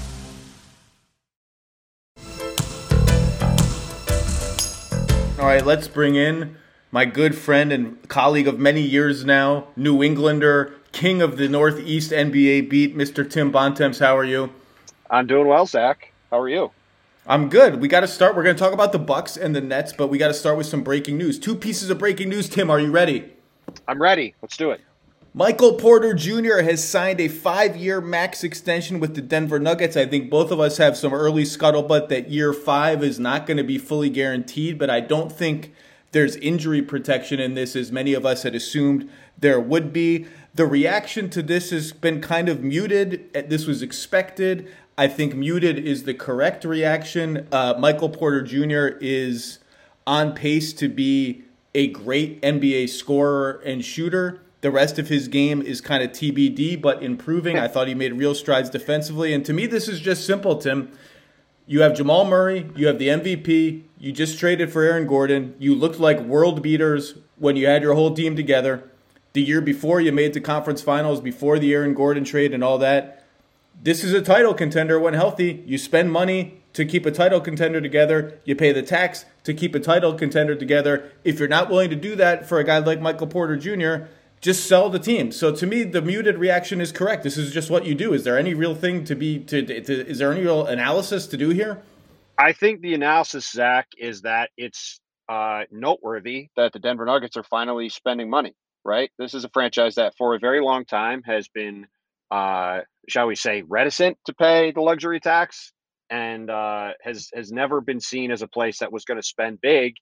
All right, let's bring in my good friend and colleague of many years now, New Englander, king of the Northeast N B A beat, Mister Tim Bontemps. How are you? I'm doing well, Zach. How are you? I'm good. We got to start. We're going to talk about the Bucks and the Nets, but we got to start with some breaking news. Two pieces of breaking news. Tim, are you ready? I'm ready. Let's do it. Michael Porter Junior has signed a five-year max extension with the Denver Nuggets. I think both of us have some early scuttlebutt that year five is not going to be fully guaranteed, but I don't think there's injury protection in this as many of us had assumed there would be. The reaction to this has been kind of muted. This was expected. I think muted is the correct reaction. Uh, Michael Porter Junior is on pace to be a great N B A scorer and shooter. The rest of his game is kind of T B D, but improving. I thought he made real strides defensively. And to me, this is just simple, Tim. You have Jamal Murray. You have the M V P. You just traded for Aaron Gordon. You looked like world beaters when you had your whole team together. The year before, you made the conference finals before the Aaron Gordon trade and all that. This is a title contender when healthy. You spend money to keep a title contender together. You pay the tax to keep a title contender together. If you're not willing to do that for a guy like Michael Porter Junior, just sell the team. So to me, the muted reaction is correct. This is just what you do. Is there any real thing to be, to, to is there any real analysis to do here? I think the analysis, Zach, is that it's uh, noteworthy that the Denver Nuggets are finally spending money, right? This is a franchise that for a very long time has been, uh, shall we say, reticent to pay the luxury tax and uh, has, has never been seen as a place that was going to spend big.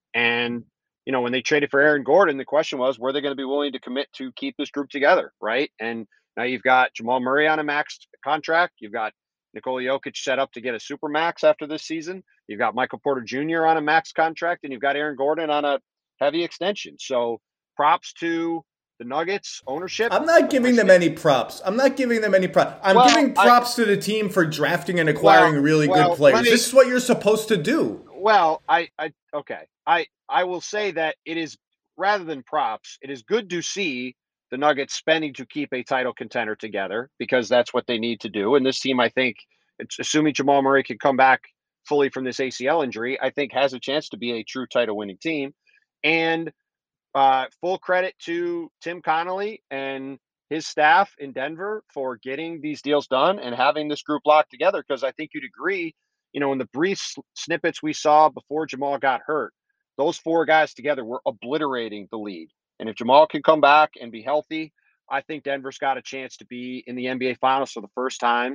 And you know, when they traded for Aaron Gordon, the question was, were they going to be willing to commit to keep this group together, right? And now you've got Jamal Murray on a max contract. You've got Nikola Jokic set up to get a super max after this season. You've got Michael Porter Junior on a max contract, and you've got Aaron Gordon on a heavy extension. So props to the Nuggets ownership. I'm not giving them any props. I'm not giving them any props. I'm well, giving props I, to the team for drafting and acquiring well, really well, good players. me, This is what you're supposed to do. Well, I, I okay. I, I will say that it is, rather than props, it is good to see the Nuggets spending to keep a title contender together, because that's what they need to do. And this team, I think, it's, assuming Jamal Murray can come back fully from this A C L injury, I think has a chance to be a true title winning team. And uh, full credit to Tim Connolly and his staff in Denver for getting these deals done and having this group locked together. Because I think you'd agree, you know, in the brief snippets we saw before Jamal got hurt, those four guys together were obliterating the lead. And if Jamal can come back and be healthy, I think Denver's got a chance to be in the N B A Finals for the first time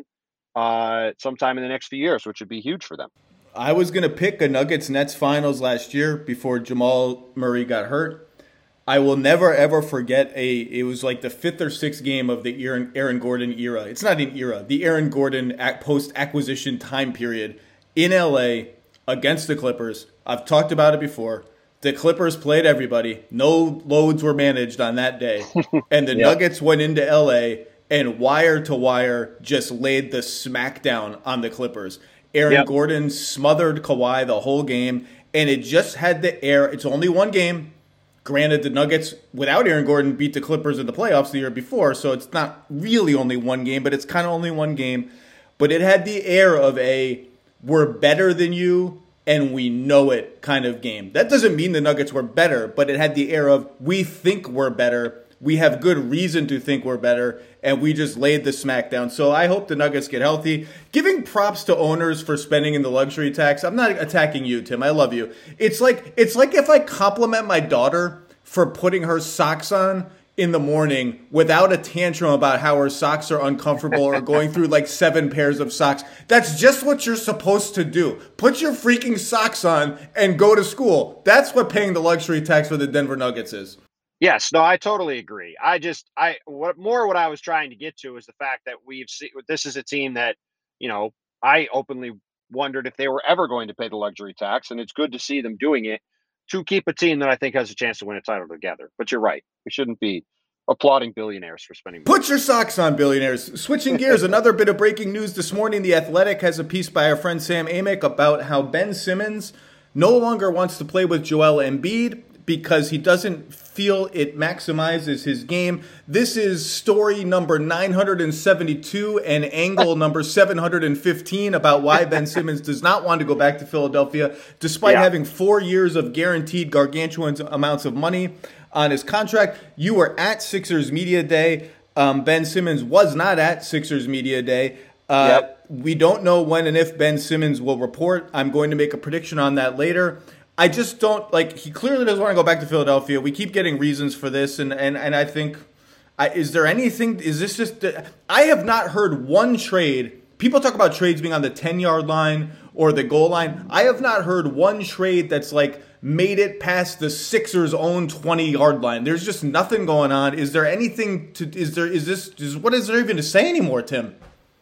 uh, sometime in the next few years, which would be huge for them. I was going to pick a Nuggets-Nets Finals last year before Jamal Murray got hurt. I will never, ever forget a, it was like the fifth or sixth game of the Aaron, Aaron Gordon era. It's not an era, the Aaron Gordon post-acquisition time period in L A against the Clippers. I've talked about it before. The Clippers played everybody. No loads were managed on that day. And the yep. Nuggets went into L A and wire to wire just laid the smackdown on the Clippers. Aaron yep. Gordon smothered Kawhi the whole game, and it just had the air. It's only one game. Granted, the Nuggets, without Aaron Gordon, beat the Clippers in the playoffs the year before, so it's not really only one game, but it's kind of only one game. But it had the air of a, we're better than you, and we know it kind of game. That doesn't mean the Nuggets were better, but it had the air of, we think we're better, we have good reason to think we're better, and we just laid the smackdown. So I hope the Nuggets get healthy. Giving props to owners for spending in the luxury tax. I'm not attacking you, Tim. I love you. It's like it's like if I compliment my daughter for putting her socks on in the morning without a tantrum about how her socks are uncomfortable or going through like seven pairs of socks. That's just what you're supposed to do. Put your freaking socks on and go to school. That's what paying the luxury tax for the Denver Nuggets is. Yes, no, I totally agree. I just, I, what more what I was trying to get to is the fact that we've seen, this is a team that, you know, I openly wondered if they were ever going to pay the luxury tax, and it's good to see them doing it to keep a team that I think has a chance to win a title together. But you're right. We shouldn't be applauding billionaires for spending money. Put your socks on, billionaires. Switching gears, another bit of breaking news this morning. The Athletic has a piece by our friend Sam Amick about how Ben Simmons no longer wants to play with Joel Embiid because he doesn't feel it maximizes his game. This is story number nine hundred seventy-two and angle number seven hundred fifteen about why Ben Simmons does not want to go back to Philadelphia, despite yeah. having four years of guaranteed gargantuan amounts of money on his contract. You were at Sixers Media Day. Um, Ben Simmons was not at Sixers Media Day. Uh, yep. We don't know when and if Ben Simmons will report. I'm going to make a prediction on that later. I just don't, like, he clearly doesn't want to go back to Philadelphia. We keep getting reasons for this, and, and, and I think, I, is there anything, is this just, I have not heard one trade. People talk about trades being on the ten-yard line or the goal line. I have not heard one trade that's, like, made it past the Sixers' own twenty-yard line. There's just nothing going on. Is there anything to, is there, is this, is, what is there even to say anymore, Tim?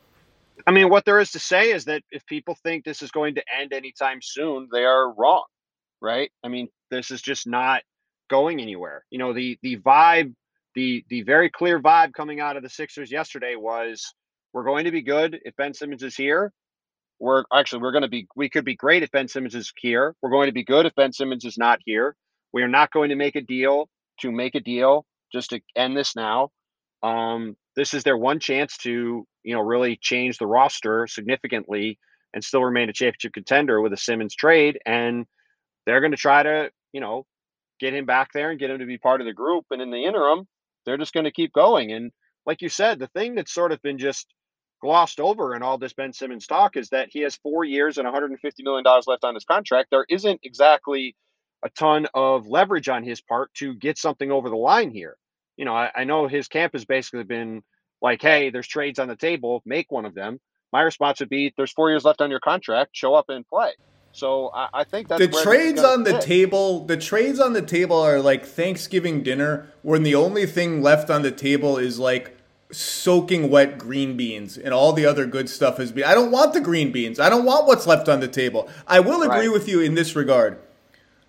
I mean, what there is to say is that if people think this is going to end anytime soon, they are wrong. Right? I mean, this is just not going anywhere. You know, the the vibe, the the very clear vibe coming out of the Sixers yesterday was, we're going to be good if Ben Simmons is here. We're actually, we're going to be, we could be great if Ben Simmons is here. We're going to be good if Ben Simmons is not here. We are not going to make a deal to make a deal just to end this now. Um, this is their one chance to, you know, really change the roster significantly and still remain a championship contender with a Simmons trade. And they're going to try to, you know, get him back there and get him to be part of the group. And in the interim, they're just going to keep going. And like you said, the thing that's sort of been just glossed over in all this Ben Simmons talk is that he has four years and one hundred fifty million dollars left on his contract. There isn't exactly a ton of leverage on his part to get something over the line here. You know, I, I know his camp has basically been like, hey, there's trades on the table, make one of them. My response would be, there's four years left on your contract, show up and play. So I, I think that's the where trades on the fit. table. The trades on the table are like Thanksgiving dinner, when the only thing left on the table is like soaking wet green beans, and all the other good stuff has been. I don't want the green beans. I don't want what's left on the table. I will agree right. with you in this regard.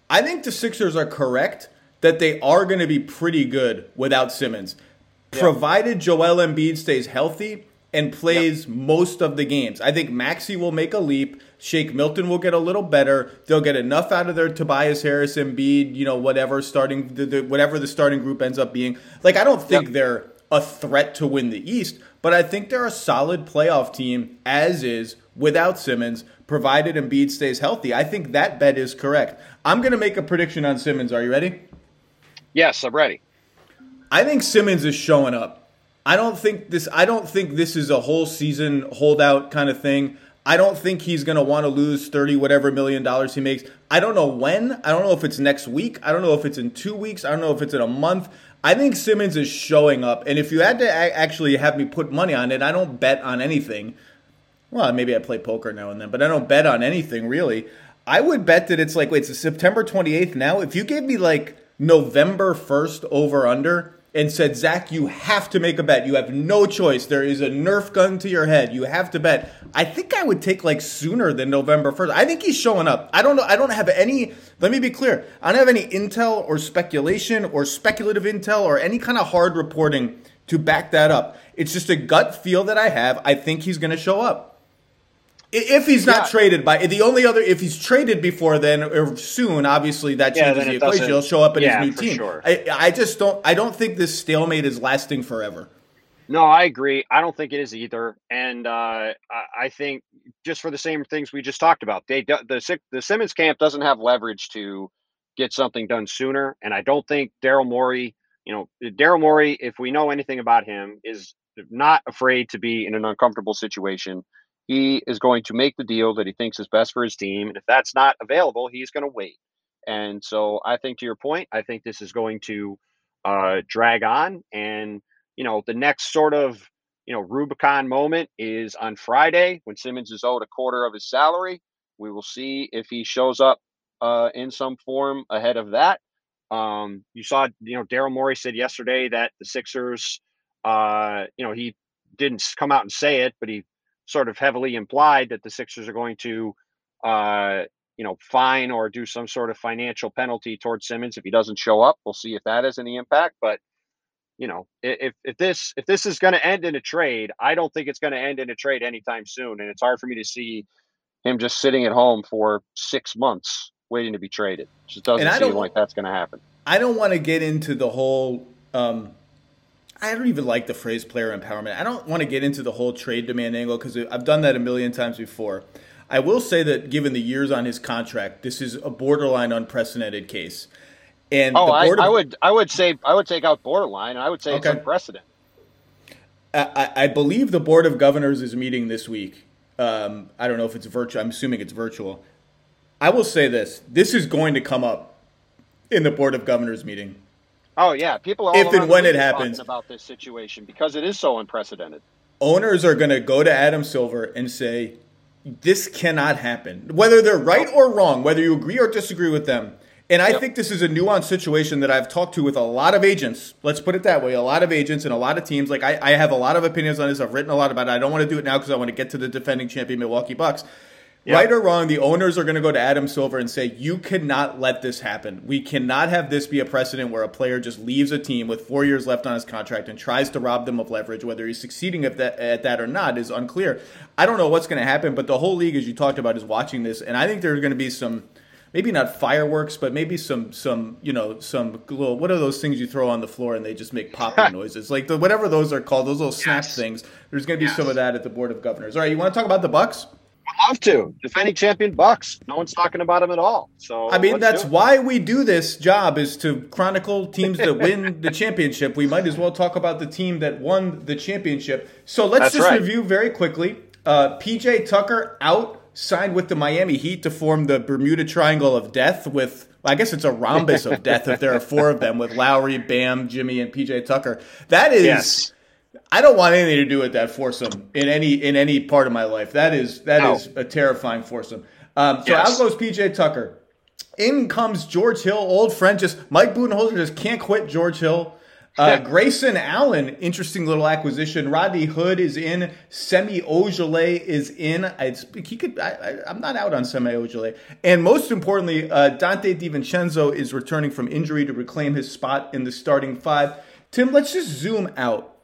I think the Sixers are correct that they are going to be pretty good without Simmons, yep. provided Joel Embiid stays healthy and plays yep. most of the games. I think Maxey will make a leap. Shake Milton will get a little better. They'll get enough out of their Tobias Harris, Embiid, you know, whatever starting the, the whatever the starting group ends up being. Like, I don't think yep. they're a threat to win the East, but I think they're a solid playoff team as is without Simmons, provided Embiid stays healthy. I think that bet is correct. I'm going to make a prediction on Simmons. Are you ready? Yes, I'm ready. I think Simmons is showing up. I don't think this I don't think this is a whole season holdout kind of thing. I don't think he's going to want to lose thirty whatever million dollars he makes. I don't know when. I don't know if it's next week. I don't know if it's in two weeks. I don't know if it's in a month. I think Simmons is showing up. And if you had to actually have me put money on it, I don't bet on anything. Well, maybe I play poker now and then, but I don't bet on anything really. I would bet that it's like, wait, it's September twenty-eighth now. If you gave me like November first over under and said, Zach, you have to make a bet. You have no choice. There is a Nerf gun to your head. You have to bet. I think I would take like sooner than November first. I think he's showing up. I don't know. I don't have any, let me be clear. I don't have any intel or speculation or speculative intel or any kind of hard reporting to back that up. It's just a gut feel that I have. I think he's going to show up. If he's not yeah. traded by the only other, if he's traded before then or soon, obviously that changes yeah, the equation. He'll show up in yeah, his new team. Sure. I, I just don't. I don't think this stalemate is lasting forever. No, I agree. I don't think it is either. And uh, I think just for the same things we just talked about, they the the Simmons camp doesn't have leverage to get something done sooner. And I don't think Daryl Morey, you know, Daryl Morey, if we know anything about him, is not afraid to be in an uncomfortable situation. He is going to make the deal that he thinks is best for his team. And if that's not available, he's going to wait. And so I think to your point, I think this is going to uh, drag on. And, you know, the next sort of, you know, Rubicon moment is on Friday when Simmons is owed a quarter of his salary. We will see if he shows up uh, in some form ahead of that. Um, you saw, you know, Daryl Morey said yesterday that the Sixers, uh, you know, he didn't come out and say it, but he sort of heavily implied that the Sixers are going to, uh, you know, fine or do some sort of financial penalty towards Simmons if he doesn't show up. We'll see if that has any impact. But, you know, if if this if this is going to end in a trade, I don't think it's going to end in a trade anytime soon. And it's hard for me to see him just sitting at home for six months waiting to be traded. It just doesn't seem like that's going to happen. I don't want to get into the whole um, – I don't even like the phrase player empowerment. I don't want to get into the whole trade demand angle because I've done that a million times before. I will say that given the years on his contract, this is a borderline unprecedented case. And oh, the I, board of, I would, I would say, I would take out borderline, and I would say okay. it's unprecedented. I, I believe the Board of Governors is meeting this week. Um, I don't know if it's virtual. I'm assuming it's virtual. I will say this: this is going to come up in the Board of Governors meeting. Oh yeah, people all if and when it happens about this situation because it is so unprecedented. Owners are going to go to Adam Silver and say, "This cannot happen." Whether they're right or wrong, whether you agree or disagree with them. And I yep. think this is a nuanced situation that I've talked to with a lot of agents. Let's put it that way: a lot of agents and a lot of teams. Like I, I have a lot of opinions on this. I've written a lot about it. I don't want to do it now because I want to get to the defending champion Milwaukee Bucks. Yep. Right or wrong, the owners are going to go to Adam Silver and say, you cannot let this happen. We cannot have this be a precedent where a player just leaves a team with four years left on his contract and tries to rob them of leverage. Whether he's succeeding at that, at that or not is unclear. I don't know what's going to happen, but the whole league, as you talked about, is watching this. And I think there's going to be some, maybe not fireworks, but maybe some, some you know, some little, what are those things you throw on the floor and they just make popping noises? Like the, whatever those are called, those little snap yes. things. There's going to be yes. some of that at the Board of Governors. All right, you want to talk about the Bucks? I'd love to. Defending champion Bucks. No one's talking about them at all. So I mean, that's why we do this job, is to chronicle teams that win the championship. We might as well talk about the team that won the championship. So let's that's just right. review very quickly. Uh, P J Tucker out, signed with the Miami Heat to form the Bermuda Triangle of Death with, well, I guess it's a rhombus of death if there are four of them, with Lowry, Bam, Jimmy, and P J Tucker. That is... Yes. I don't want anything to do with that foursome in any in any part of my life. That is that no. is a terrifying foursome. Um, so yes. out goes P J Tucker. In comes George Hill, old friend. Just Mike Budenholzer just can't quit George Hill. Uh, Grayson Allen, interesting little acquisition. Rodney Hood is in. Semi Ojeleye is in. I, he could. I, I, I'm not out on Semi Ojeleye. And most importantly, uh, Dante DiVincenzo is returning from injury to reclaim his spot in the starting five. Tim, let's just zoom out.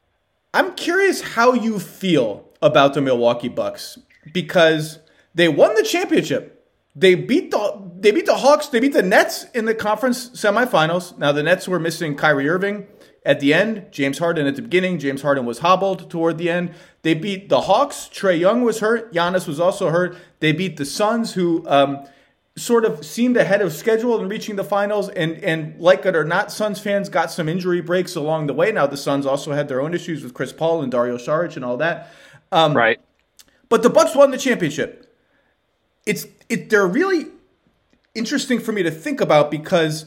I'm curious how you feel about the Milwaukee Bucks because they won the championship. They beat the they beat the Hawks. They beat the Nets in the conference semifinals. Now the Nets were missing Kyrie Irving at the end, James Harden at the beginning. James Harden was hobbled toward the end. They beat the Hawks. Trae Young was hurt. Giannis was also hurt. They beat the Suns, who um, sort of seemed ahead of schedule in reaching the finals. And and like it or not, Suns fans got some injury breaks along the way. Now the Suns also had their own issues with Chris Paul and Dario Saric and all that. Um, right. But the Bucks won the championship. It's it. They're really interesting for me to think about because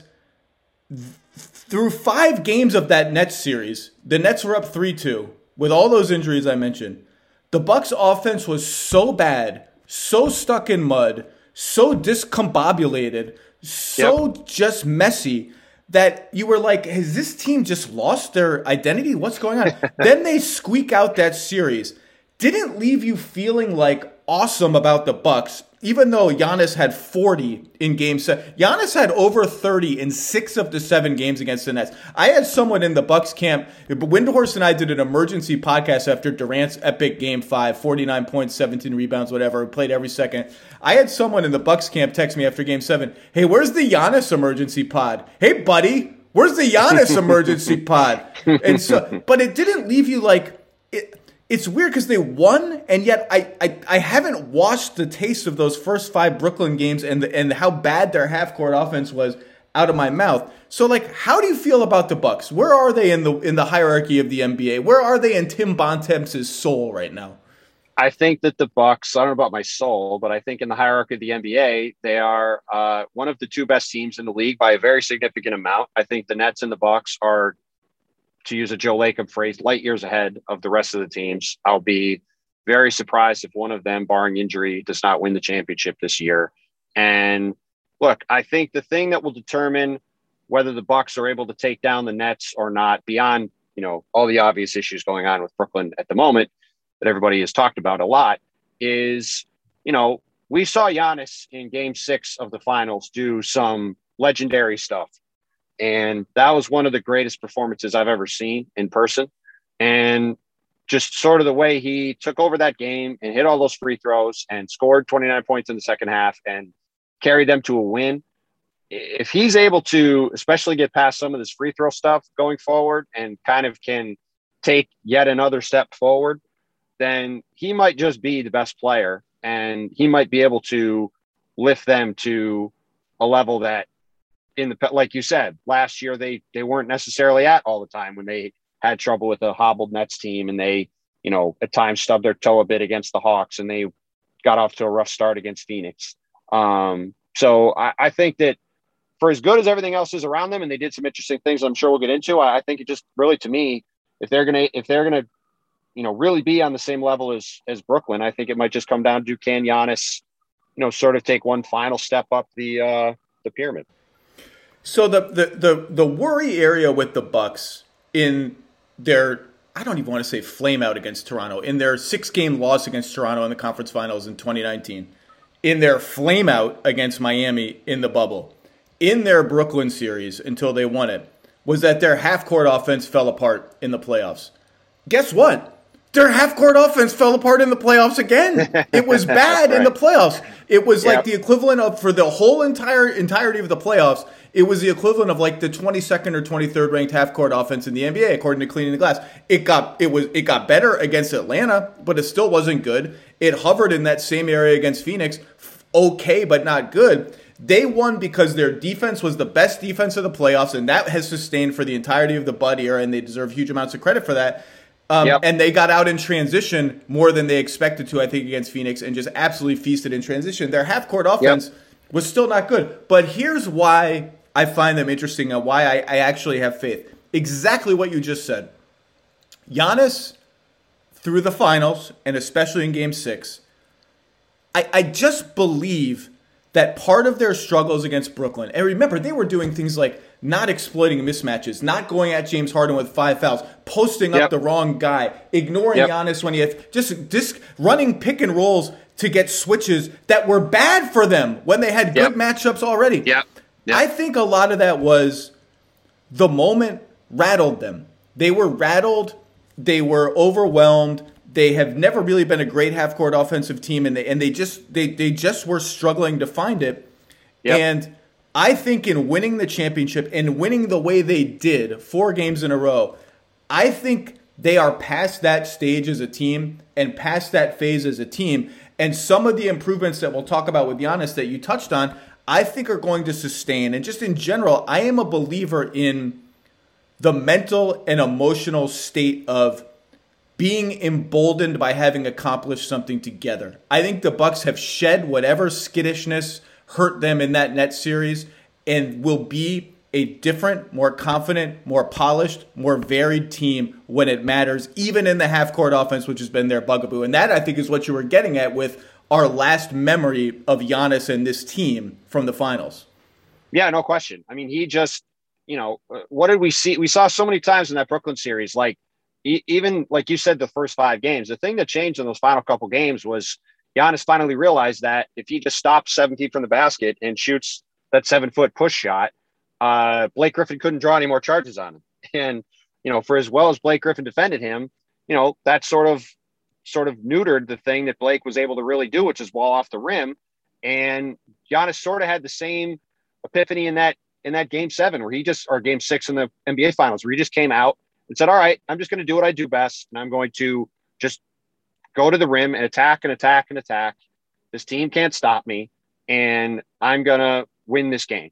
th- through five games of that Nets series, the Nets were up three two with all those injuries I mentioned. The Bucks' offense was so bad, so stuck in mud, so discombobulated, so yep. just messy that you were like, has this team just lost their identity? What's going on? Then they squeak out that series. Didn't leave you feeling like awesome about the Bucks, even though Giannis had forty in game seven. Giannis had over thirty in six of the seven games against the Nets. I had someone in the Bucks camp. Windhorst and I did an emergency podcast after Durant's epic game five, forty-nine points, seventeen rebounds, whatever. Played every second. I had someone in the Bucks camp text me after game seven. Hey, where's the Giannis emergency pod? Hey, buddy, where's the Giannis emergency pod? And so, but it didn't leave you like it. It's weird because they won, and yet I, I, I haven't washed the taste of those first five Brooklyn games and the, and how bad their half-court offense was out of my mouth. So, like, how do you feel about the Bucks? Where are they in the in the hierarchy of the N B A? Where are they in Tim Bontemps' soul right now? I think that the Bucks, I don't know about my soul, but I think in the hierarchy of the N B A, they are uh, one of the two best teams in the league by a very significant amount. I think the Nets and the Bucks are, to use a Joe Lacob phrase, light years ahead of the rest of the teams. I'll be very surprised if one of them, barring injury, does not win the championship this year. And look, I think the thing that will determine whether the Bucks are able to take down the Nets or not, beyond, you know, all the obvious issues going on with Brooklyn at the moment that everybody has talked about a lot, is, you know, we saw Giannis in game six of the finals do some legendary stuff. And that was one of the greatest performances I've ever seen in person. And just sort of the way he took over that game and hit all those free throws and scored twenty-nine points in the second half and carried them to a win. If he's able to, especially get past some of this free throw stuff going forward and kind of can take yet another step forward, then he might just be the best player and he might be able to lift them to a level that, in the, like you said, last year, they, they weren't necessarily at all the time when they had trouble with a hobbled Nets team and they, you know, at times stubbed their toe a bit against the Hawks and they got off to a rough start against Phoenix. Um, so I, I think that for as good as everything else is around them, and they did some interesting things I'm sure we'll get into, I, I think it just really, to me, if they're going to, if they're going to, you know, really be on the same level as, as Brooklyn, I think it might just come down to, can Giannis, you know, sort of take one final step up the, uh, the pyramid. So the, the the the worry area with the Bucks in their, I don't even want to say flame out against Toronto, in their six game loss against Toronto in the conference finals in twenty nineteen, in their flame out against Miami in the bubble, in their Brooklyn series until they won it, was that their half court offense fell apart in the playoffs. Guess what? Their half-court offense fell apart in the playoffs again. It was bad right. in the playoffs. It was yep. like the equivalent of, for the whole entire entirety of the playoffs, it was the equivalent of like the twenty-second or twenty-third ranked half-court offense in the N B A, according to Cleaning the Glass. It got it was it got better against Atlanta, but it still wasn't good. It hovered in that same area against Phoenix, okay, but not good. They won because their defense was the best defense of the playoffs, and that has sustained for the entirety of the Bud era, and they deserve huge amounts of credit for that. Um, yep. And they got out in transition more than they expected to, I think, against Phoenix, and just absolutely feasted in transition. Their half-court offense yep. was still not good. But here's why I find them interesting and why I, I actually have faith. Exactly what you just said. Giannis, through the finals, and especially in Game six, I, I just believe that part of their struggles against Brooklyn, and remember, they were doing things like not exploiting mismatches, not going at James Harden with five fouls, posting yep. up the wrong guy, ignoring yep. Giannis when he had just, just running pick and rolls to get switches that were bad for them when they had yep. good matchups already. Yep. Yep. I think a lot of that was the moment rattled them. They were rattled. They were overwhelmed. They have never really been a great half-court offensive team, and they and they just they they just were struggling to find it. Yep. And I think in winning the championship and winning the way they did, four games in a row, I think they are past that stage as a team and past that phase as a team. And some of the improvements that we'll talk about with Giannis that you touched on, I think are going to sustain. And just in general, I am a believer in the mental and emotional state of being emboldened by having accomplished something together. I think the Bucks have shed whatever skittishness hurt them in that Nets series and will be a different, more confident, more polished, more varied team when it matters, even in the half-court offense, which has been their bugaboo. And that, I think, is what you were getting at with our last memory of Giannis and this team from the finals. Yeah, no question. I mean, he just, you know, what did we see? We saw so many times in that Brooklyn series, like, even like you said, the first five games, the thing that changed in those final couple games was Giannis finally realized that if he just stops seven feet from the basket and shoots that seven foot push shot, uh, Blake Griffin couldn't draw any more charges on him. And, you know, for as well as Blake Griffin defended him, you know, that sort of, sort of neutered the thing that Blake was able to really do, which is ball off the rim. And Giannis sort of had the same epiphany in that, in that game seven where he just, or game six in the N B A finals, where he just came out and said, all right, I'm just going to do what I do best. And I'm going to just go to the rim and attack and attack and attack. This team can't stop me. And I'm going to win this game.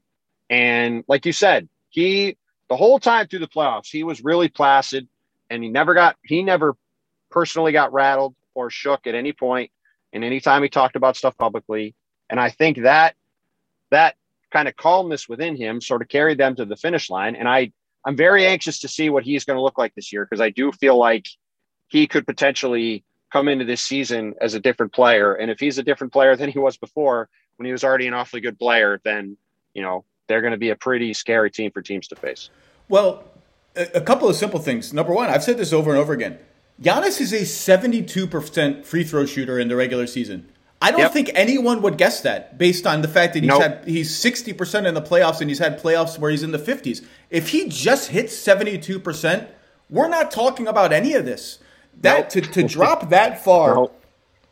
And like you said, he, the whole time through the playoffs, he was really placid and he never got, he never personally got rattled or shook at any point. And anytime he talked about stuff publicly. And I think that, that kind of calmness within him sort of carried them to the finish line. And I, I'm very anxious to see what he's going to look like this year, because I do feel like he could potentially come into this season as a different player. And if he's a different player than he was before, when he was already an awfully good player, then, you know, they're going to be a pretty scary team for teams to face. Well, a, a couple of simple things. Number one, I've said this over and over again. Giannis is a seventy-two percent free throw shooter in the regular season. I don't yep. think anyone would guess that based on the fact that he's nope. had he's sixty percent in the playoffs and he's had playoffs where he's in the fifties. If he just hits seventy-two percent, we're not talking about any of this. That nope. to, to drop that far nope.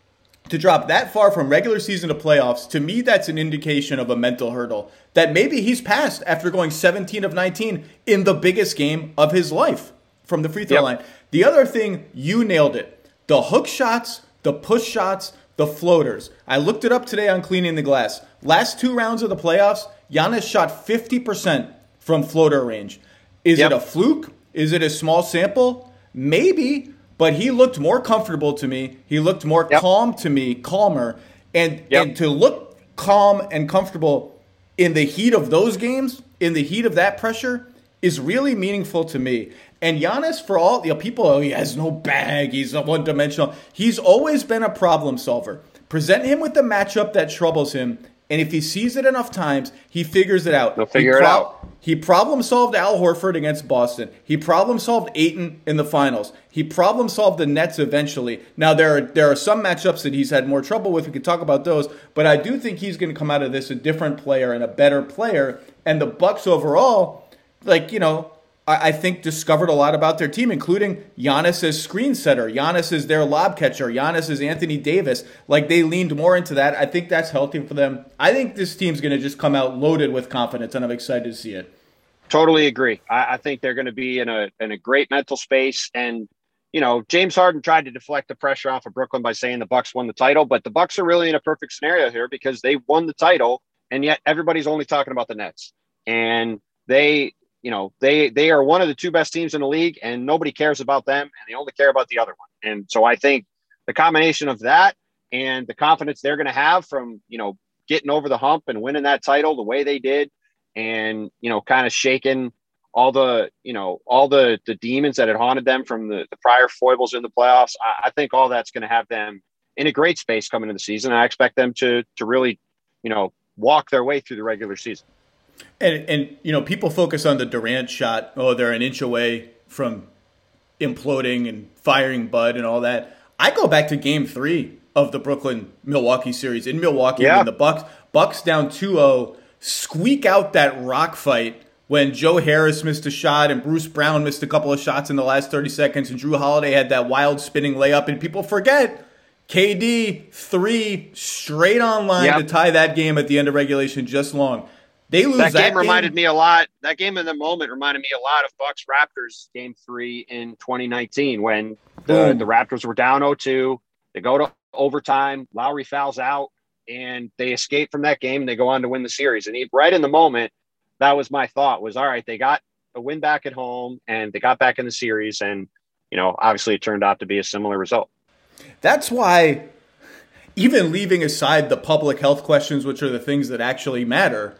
to drop that far from regular season to playoffs, to me that's an indication of a mental hurdle that maybe he's passed after going seventeen of nineteen in the biggest game of his life from the free throw yep. line. The other thing, you nailed it. The hook shots, the push shots, the floaters. I looked it up today on Cleaning the Glass. Last two rounds of the playoffs, Giannis shot fifty percent from floater range. Is yep. it a fluke? Is it a small sample? Maybe, but he looked more comfortable to me. He looked more yep. calm to me, calmer. And, yep. and to look calm and comfortable in the heat of those games, in the heat of that pressure, is really meaningful to me. And Giannis, for all you know, people, oh, he has no bag, he's a one-dimensional. He's always been a problem solver. Present him with the matchup that troubles him, and if he sees it enough times, he figures it out. He'll figure he pro- it out. He problem-solved Al Horford against Boston. He problem-solved Ayton in the finals. He problem-solved the Nets eventually. Now, there are there are some matchups that he's had more trouble with. We could talk about those. But I do think he's going to come out of this a different player and a better player. And the Bucks overall, like, you know, I think discovered a lot about their team, including Giannis as screen setter, Giannis as their lob catcher, Giannis as Anthony Davis. Like, they leaned more into that. I think that's healthy for them. I think this team's going to just come out loaded with confidence, and I'm excited to see it. Totally agree. I, I think they're going to be in a in a great mental space. And, you know, James Harden tried to deflect the pressure off of Brooklyn by saying the Bucks won the title, but the Bucks are really in a perfect scenario here because they won the title, and yet everybody's only talking about the Nets. And they... You know, they they are one of the two best teams in the league, and nobody cares about them, and they only care about the other one. And so I think the combination of that and the confidence they're going to have from, you know, getting over the hump and winning that title the way they did, and, you know, kind of shaking all the, you know, all the, the demons that had haunted them from the, the prior foibles in the playoffs. I, I think all that's going to have them in a great space coming into the season. I expect them to to really, you know, walk their way through the regular season. And, and you know, people focus on the Durant shot. Oh, they're an inch away from imploding and firing Bud and all that. I go back to game three of the Brooklyn-Milwaukee series in Milwaukee yeah. when the Bucks, Bucks down two oh, squeak out that rock fight when Joe Harris missed a shot and Bruce Brown missed a couple of shots in the last thirty seconds and Drew Holiday had that wild spinning layup. And people forget K D, three straight on line yep. to tie that game at the end of regulation just long. They lose that, that game. game. Reminded me a lot. That game in the moment reminded me a lot of Bucks Raptors game three in twenty nineteen when the, the Raptors were down oh two. They go to overtime. Lowry fouls out, and they escape from that game. And they go on to win the series. And he, right in the moment, that was my thought. Was all right. They got a win back at home, and they got back in the series. And you know, obviously, it turned out to be a similar result. That's why, even leaving aside the public health questions, which are the things that actually matter,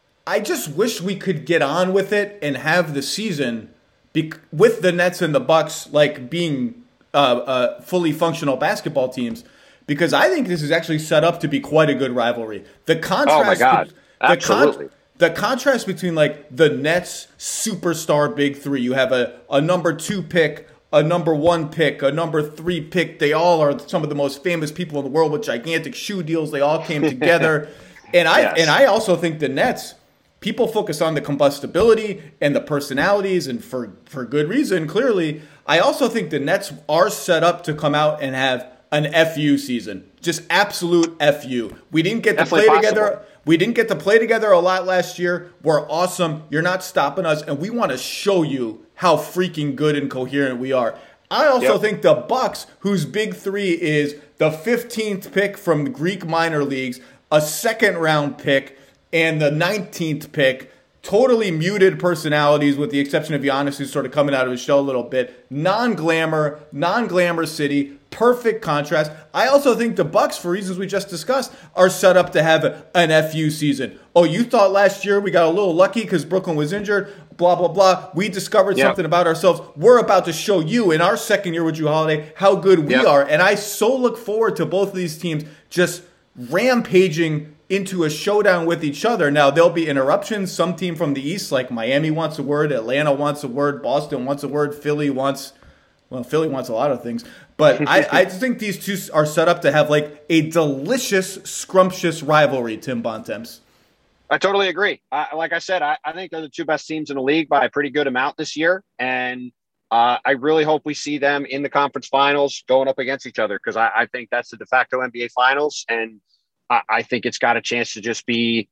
I just wish we could get on with it and have the season be- with the Nets and the Bucks like being uh, uh, fully functional basketball teams, because I think this is actually set up to be quite a good rivalry. The contrast, oh my God, absolutely. The, con- the contrast between like the Nets superstar big three, you have a, a number two pick, a number one pick, a number three pick. They all are some of the most famous people in the world with gigantic shoe deals. They all came together, and I yes. and I also think the Nets. People focus on the combustibility and the personalities, and for, for good reason, clearly. I also think the Nets are set up to come out and have an F U season. Just absolute F U. We didn't get Definitely to play possible. together. We didn't get to play together a lot last year. We're awesome. You're not stopping us, and we want to show you how freaking good and coherent we are. I also yep. think the Bucks, whose big three is the fifteenth pick from the Greek minor leagues, a second-round pick, and the nineteenth pick, totally muted personalities with the exception of Giannis, who's sort of coming out of his shell a little bit. Non-glamour, non-glamour city, perfect contrast. I also think the Bucks, for reasons we just discussed, are set up to have an F U season. Oh, you thought last year we got a little lucky because Brooklyn was injured, blah, blah, blah. We discovered yep. something about ourselves. We're about to show you in our second year with Drew Holiday how good we yep. are. And I so look forward to both of these teams just rampaging into a showdown with each other. Now, there'll be interruptions. Some team from the East, like Miami wants a word, Atlanta wants a word, Boston wants a word, Philly wants, well, Philly wants a lot of things. But I, I just think these two are set up to have like a delicious, scrumptious rivalry, Tim Bontemps. I totally agree. Uh, like I said, I, I think they're the two best teams in the league by a pretty good amount this year. And uh, I really hope we see them in the conference finals going up against each other, because I, I think that's the de facto N B A finals. And I think it's got a chance to just be,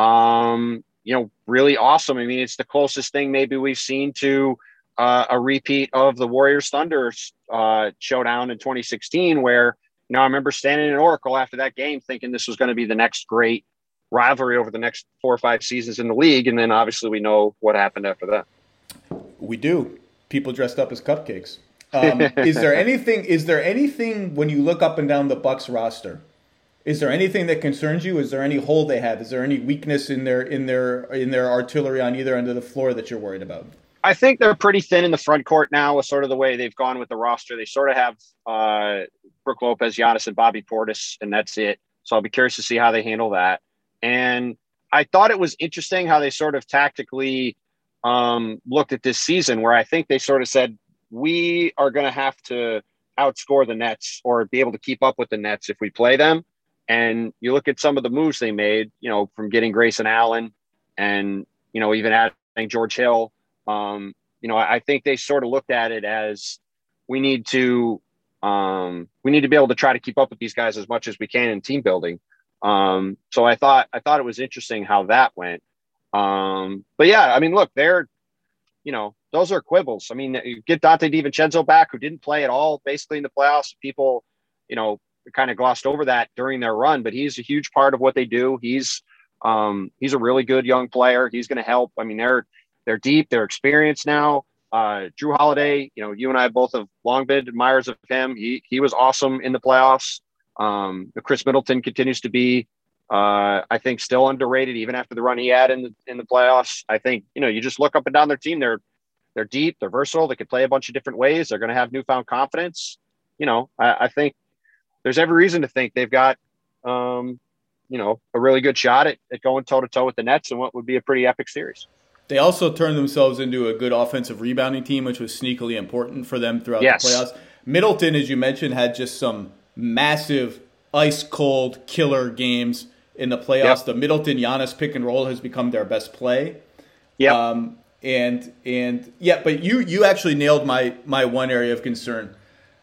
um, you know, really awesome. I mean, it's the closest thing maybe we've seen to uh, a repeat of the Warriors Thunder uh, showdown in twenty sixteen, where, you know, I remember standing in Oracle after that game thinking this was going to be the next great rivalry over the next four or five seasons in the league. And then obviously we know what happened after that. We do. People dressed up as cupcakes. Um, is there anything, is there anything when you look up and down the Bucks roster, is there anything that concerns you? Is there any hole they have? Is there any weakness in their in their in their artillery on either end of the floor that you're worried about? I think they're pretty thin in the front court now with sort of the way they've gone with the roster. They sort of have uh, Brook Lopez, Giannis, and Bobby Portis, and that's it. So I'll be curious to see how they handle that. And I thought it was interesting how they sort of tactically um, looked at this season, where I think they sort of said, we are going to have to outscore the Nets or be able to keep up with the Nets if we play them. And you look at some of the moves they made, you know, from getting Grayson Allen and, you know, even adding George Hill. Um, you know, I think they sort of looked at it as we need to um, we need to be able to try to keep up with these guys as much as we can in team building. Um, so I thought I thought it was interesting how that went. Um, but yeah, I mean, look, they're, you know, those are quibbles. I mean, you get Dante DiVincenzo back, who didn't play at all basically in the playoffs. People, you know, kind of glossed over that during their run, but he's a huge part of what they do. He's um, he's a really good young player. He's going to help. I mean, they're they're deep, they're experienced now. Uh, Drew Holiday, you know, you and I both have long been admirers of him. He he was awesome in the playoffs. Um, Chris Middleton continues to be, uh, I think, still underrated even after the run he had in the in the playoffs. I think, you know, you just look up and down their team. They're they're deep, they're versatile, they can play a bunch of different ways. They're going to have newfound confidence. You know, I, I think there's every reason to think they've got, um, you know, a really good shot at, at going toe to toe with the Nets in what would be a pretty epic series. They also turned themselves into a good offensive rebounding team, which was sneakily important for them throughout yes. the playoffs. Middleton, as you mentioned, had just some massive ice-cold killer games in the playoffs. Yep. The Middleton-Giannis pick and roll has become their best play. Yeah. Um, and and yeah, but you you actually nailed my my one area of concern.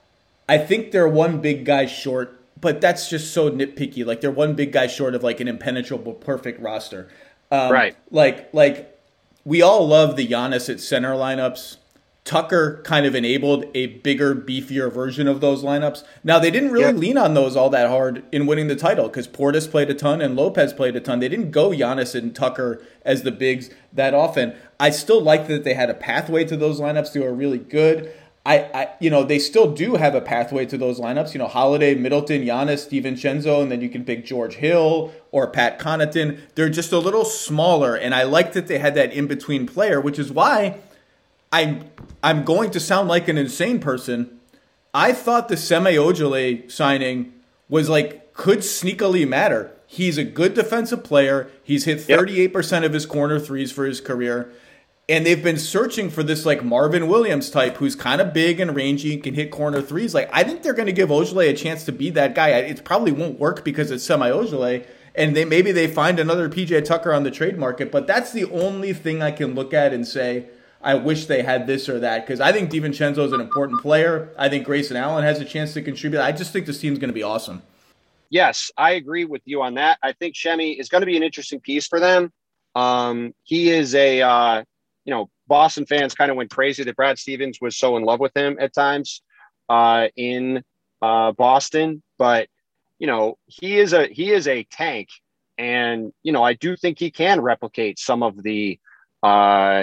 I think they're one big guy short, but that's just so nitpicky. Like they're one big guy short of like an impenetrable perfect roster. Um, right. Like like. We all love the Giannis at center lineups. Tucker kind of enabled a bigger, beefier version of those lineups. Now, they didn't really yep. lean on those all that hard in winning the title because Portis played a ton and Lopez played a ton. They didn't go Giannis and Tucker as the bigs that often. I still like that they had a pathway to those lineups. They were really good. I, I, you know, they still do have a pathway to those lineups. You know, Holiday, Middleton, Giannis, DiVincenzo, and then you can pick George Hill or Pat Connaughton. They're just a little smaller, and I like that they had that in-between player, which is why I'm, I'm going to sound like an insane person. I thought the Semi Ojeleye signing was like, could sneakily matter. He's a good defensive player. He's hit thirty-eight percent yep. of his corner threes for his career. And they've been searching for this like Marvin Williams type who's kind of big and rangy and can hit corner threes. Like I think they're going to give Ojeleye a chance to be that guy. It probably won't work because it's Semi Ojeleye, and they maybe they find another P J Tucker on the trade market. But that's the only thing I can look at and say I wish they had this or that, because I think DiVincenzo is an important player. I think Grayson Allen has a chance to contribute. I just think this team's going to be awesome. Yes, I agree with you on that. I think Shemi is going to be an interesting piece for them. Um, he is a uh, you know, Boston fans kind of went crazy that Brad Stevens was so in love with him at times uh, in uh, Boston. But, you know, he is a he is a tank. And, you know, I do think he can replicate some of the uh,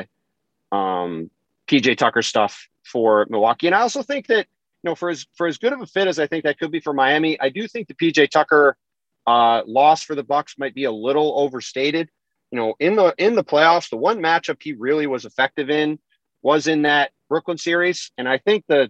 um, P J Tucker stuff for Milwaukee. And I also think that, you know, for as, for as good of a fit as I think that could be for Miami, I do think the P J Tucker uh, loss for the Bucks might be a little overstated. You know, in the in the playoffs, the one matchup he really was effective in was in that Brooklyn series, and I think the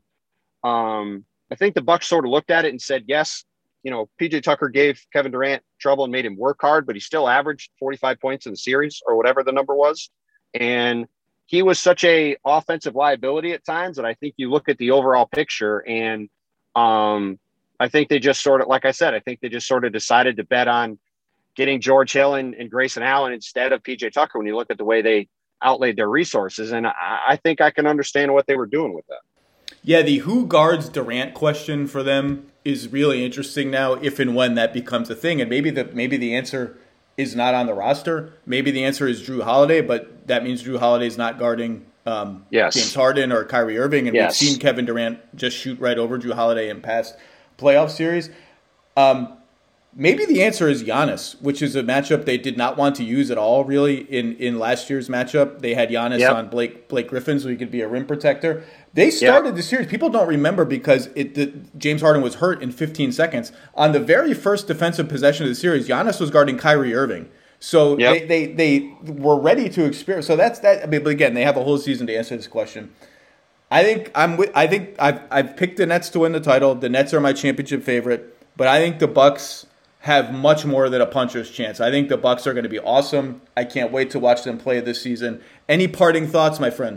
um, I think the Bucks sort of looked at it and said, yes, you know, P J Tucker gave Kevin Durant trouble and made him work hard, but he still averaged forty-five points in the series or whatever the number was, and he was such a offensive liability at times that I think you look at the overall picture, and um, I think they just sort of, like I said, I think they just sort of decided to bet on getting George Hill and, and Grayson Allen instead of P J Tucker when you look at the way they outlaid their resources. And I, I think I can understand what they were doing with that. Yeah, the who guards Durant question for them is really interesting now if and when that becomes a thing. And maybe the maybe the answer is not on the roster. Maybe the answer is Drew Holiday, but that means Drew Holiday is not guarding um, yes. James Harden or Kyrie Irving. And yes. we've seen Kevin Durant just shoot right over Drew Holiday in past playoff series. Um Maybe the answer is Giannis, which is a matchup they did not want to use at all, really, in, in last year's matchup. They had Giannis yep. on Blake Blake Griffin, so he could be a rim protector. They started yep. the series. People don't remember because it the, James Harden was hurt in fifteen seconds. On the very first defensive possession of the series, Giannis was guarding Kyrie Irving. So yep. they, they, they were ready to experience. So that's that. I mean, but again, they have a whole season to answer this question. I think I'm. I think I've I've picked the Nets to win the title. The Nets are my championship favorite, but I think the Bucks have much more than a puncher's chance. I think the Bucks are going to be awesome. I can't wait to watch them play this season. Any parting thoughts, my friend?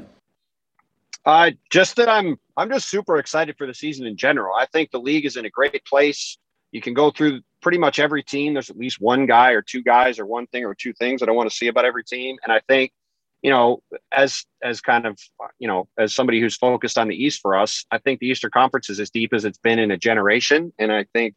Uh, just that I'm I'm just super excited for the season in general. I think the league is in a great place. You can go through pretty much every team. There's at least one guy or two guys or one thing or two things that I want to see about every team. And I think, you know, as as kind of, you know, as somebody who's focused on the East for us, I think the Eastern Conference is as deep as it's been in a generation. And I think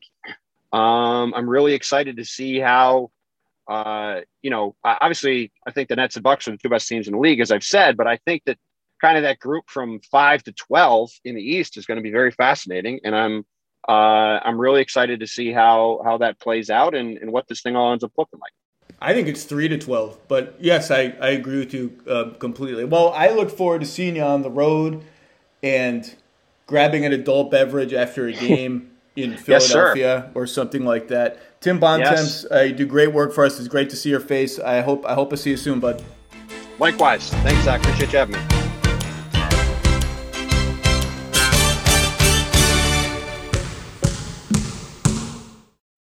Um, I'm really excited to see how, uh, you know, obviously I think the Nets and Bucks are the two best teams in the league, as I've said, but I think that kind of that group from five to twelve in the East is going to be very fascinating. And I'm, uh, I'm really excited to see how, how that plays out and, and what this thing all ends up looking like. I think it's three to twelve, but yes, I, I agree with you uh, completely. Well, I look forward to seeing you on the road and grabbing an adult beverage after a game in Philadelphia yes, or something like that. Tim Bontemps, yes. uh, you do great work for us. It's great to see your face. I hope I hope I see you soon, bud. Likewise. Thanks, Zach. Appreciate you having me.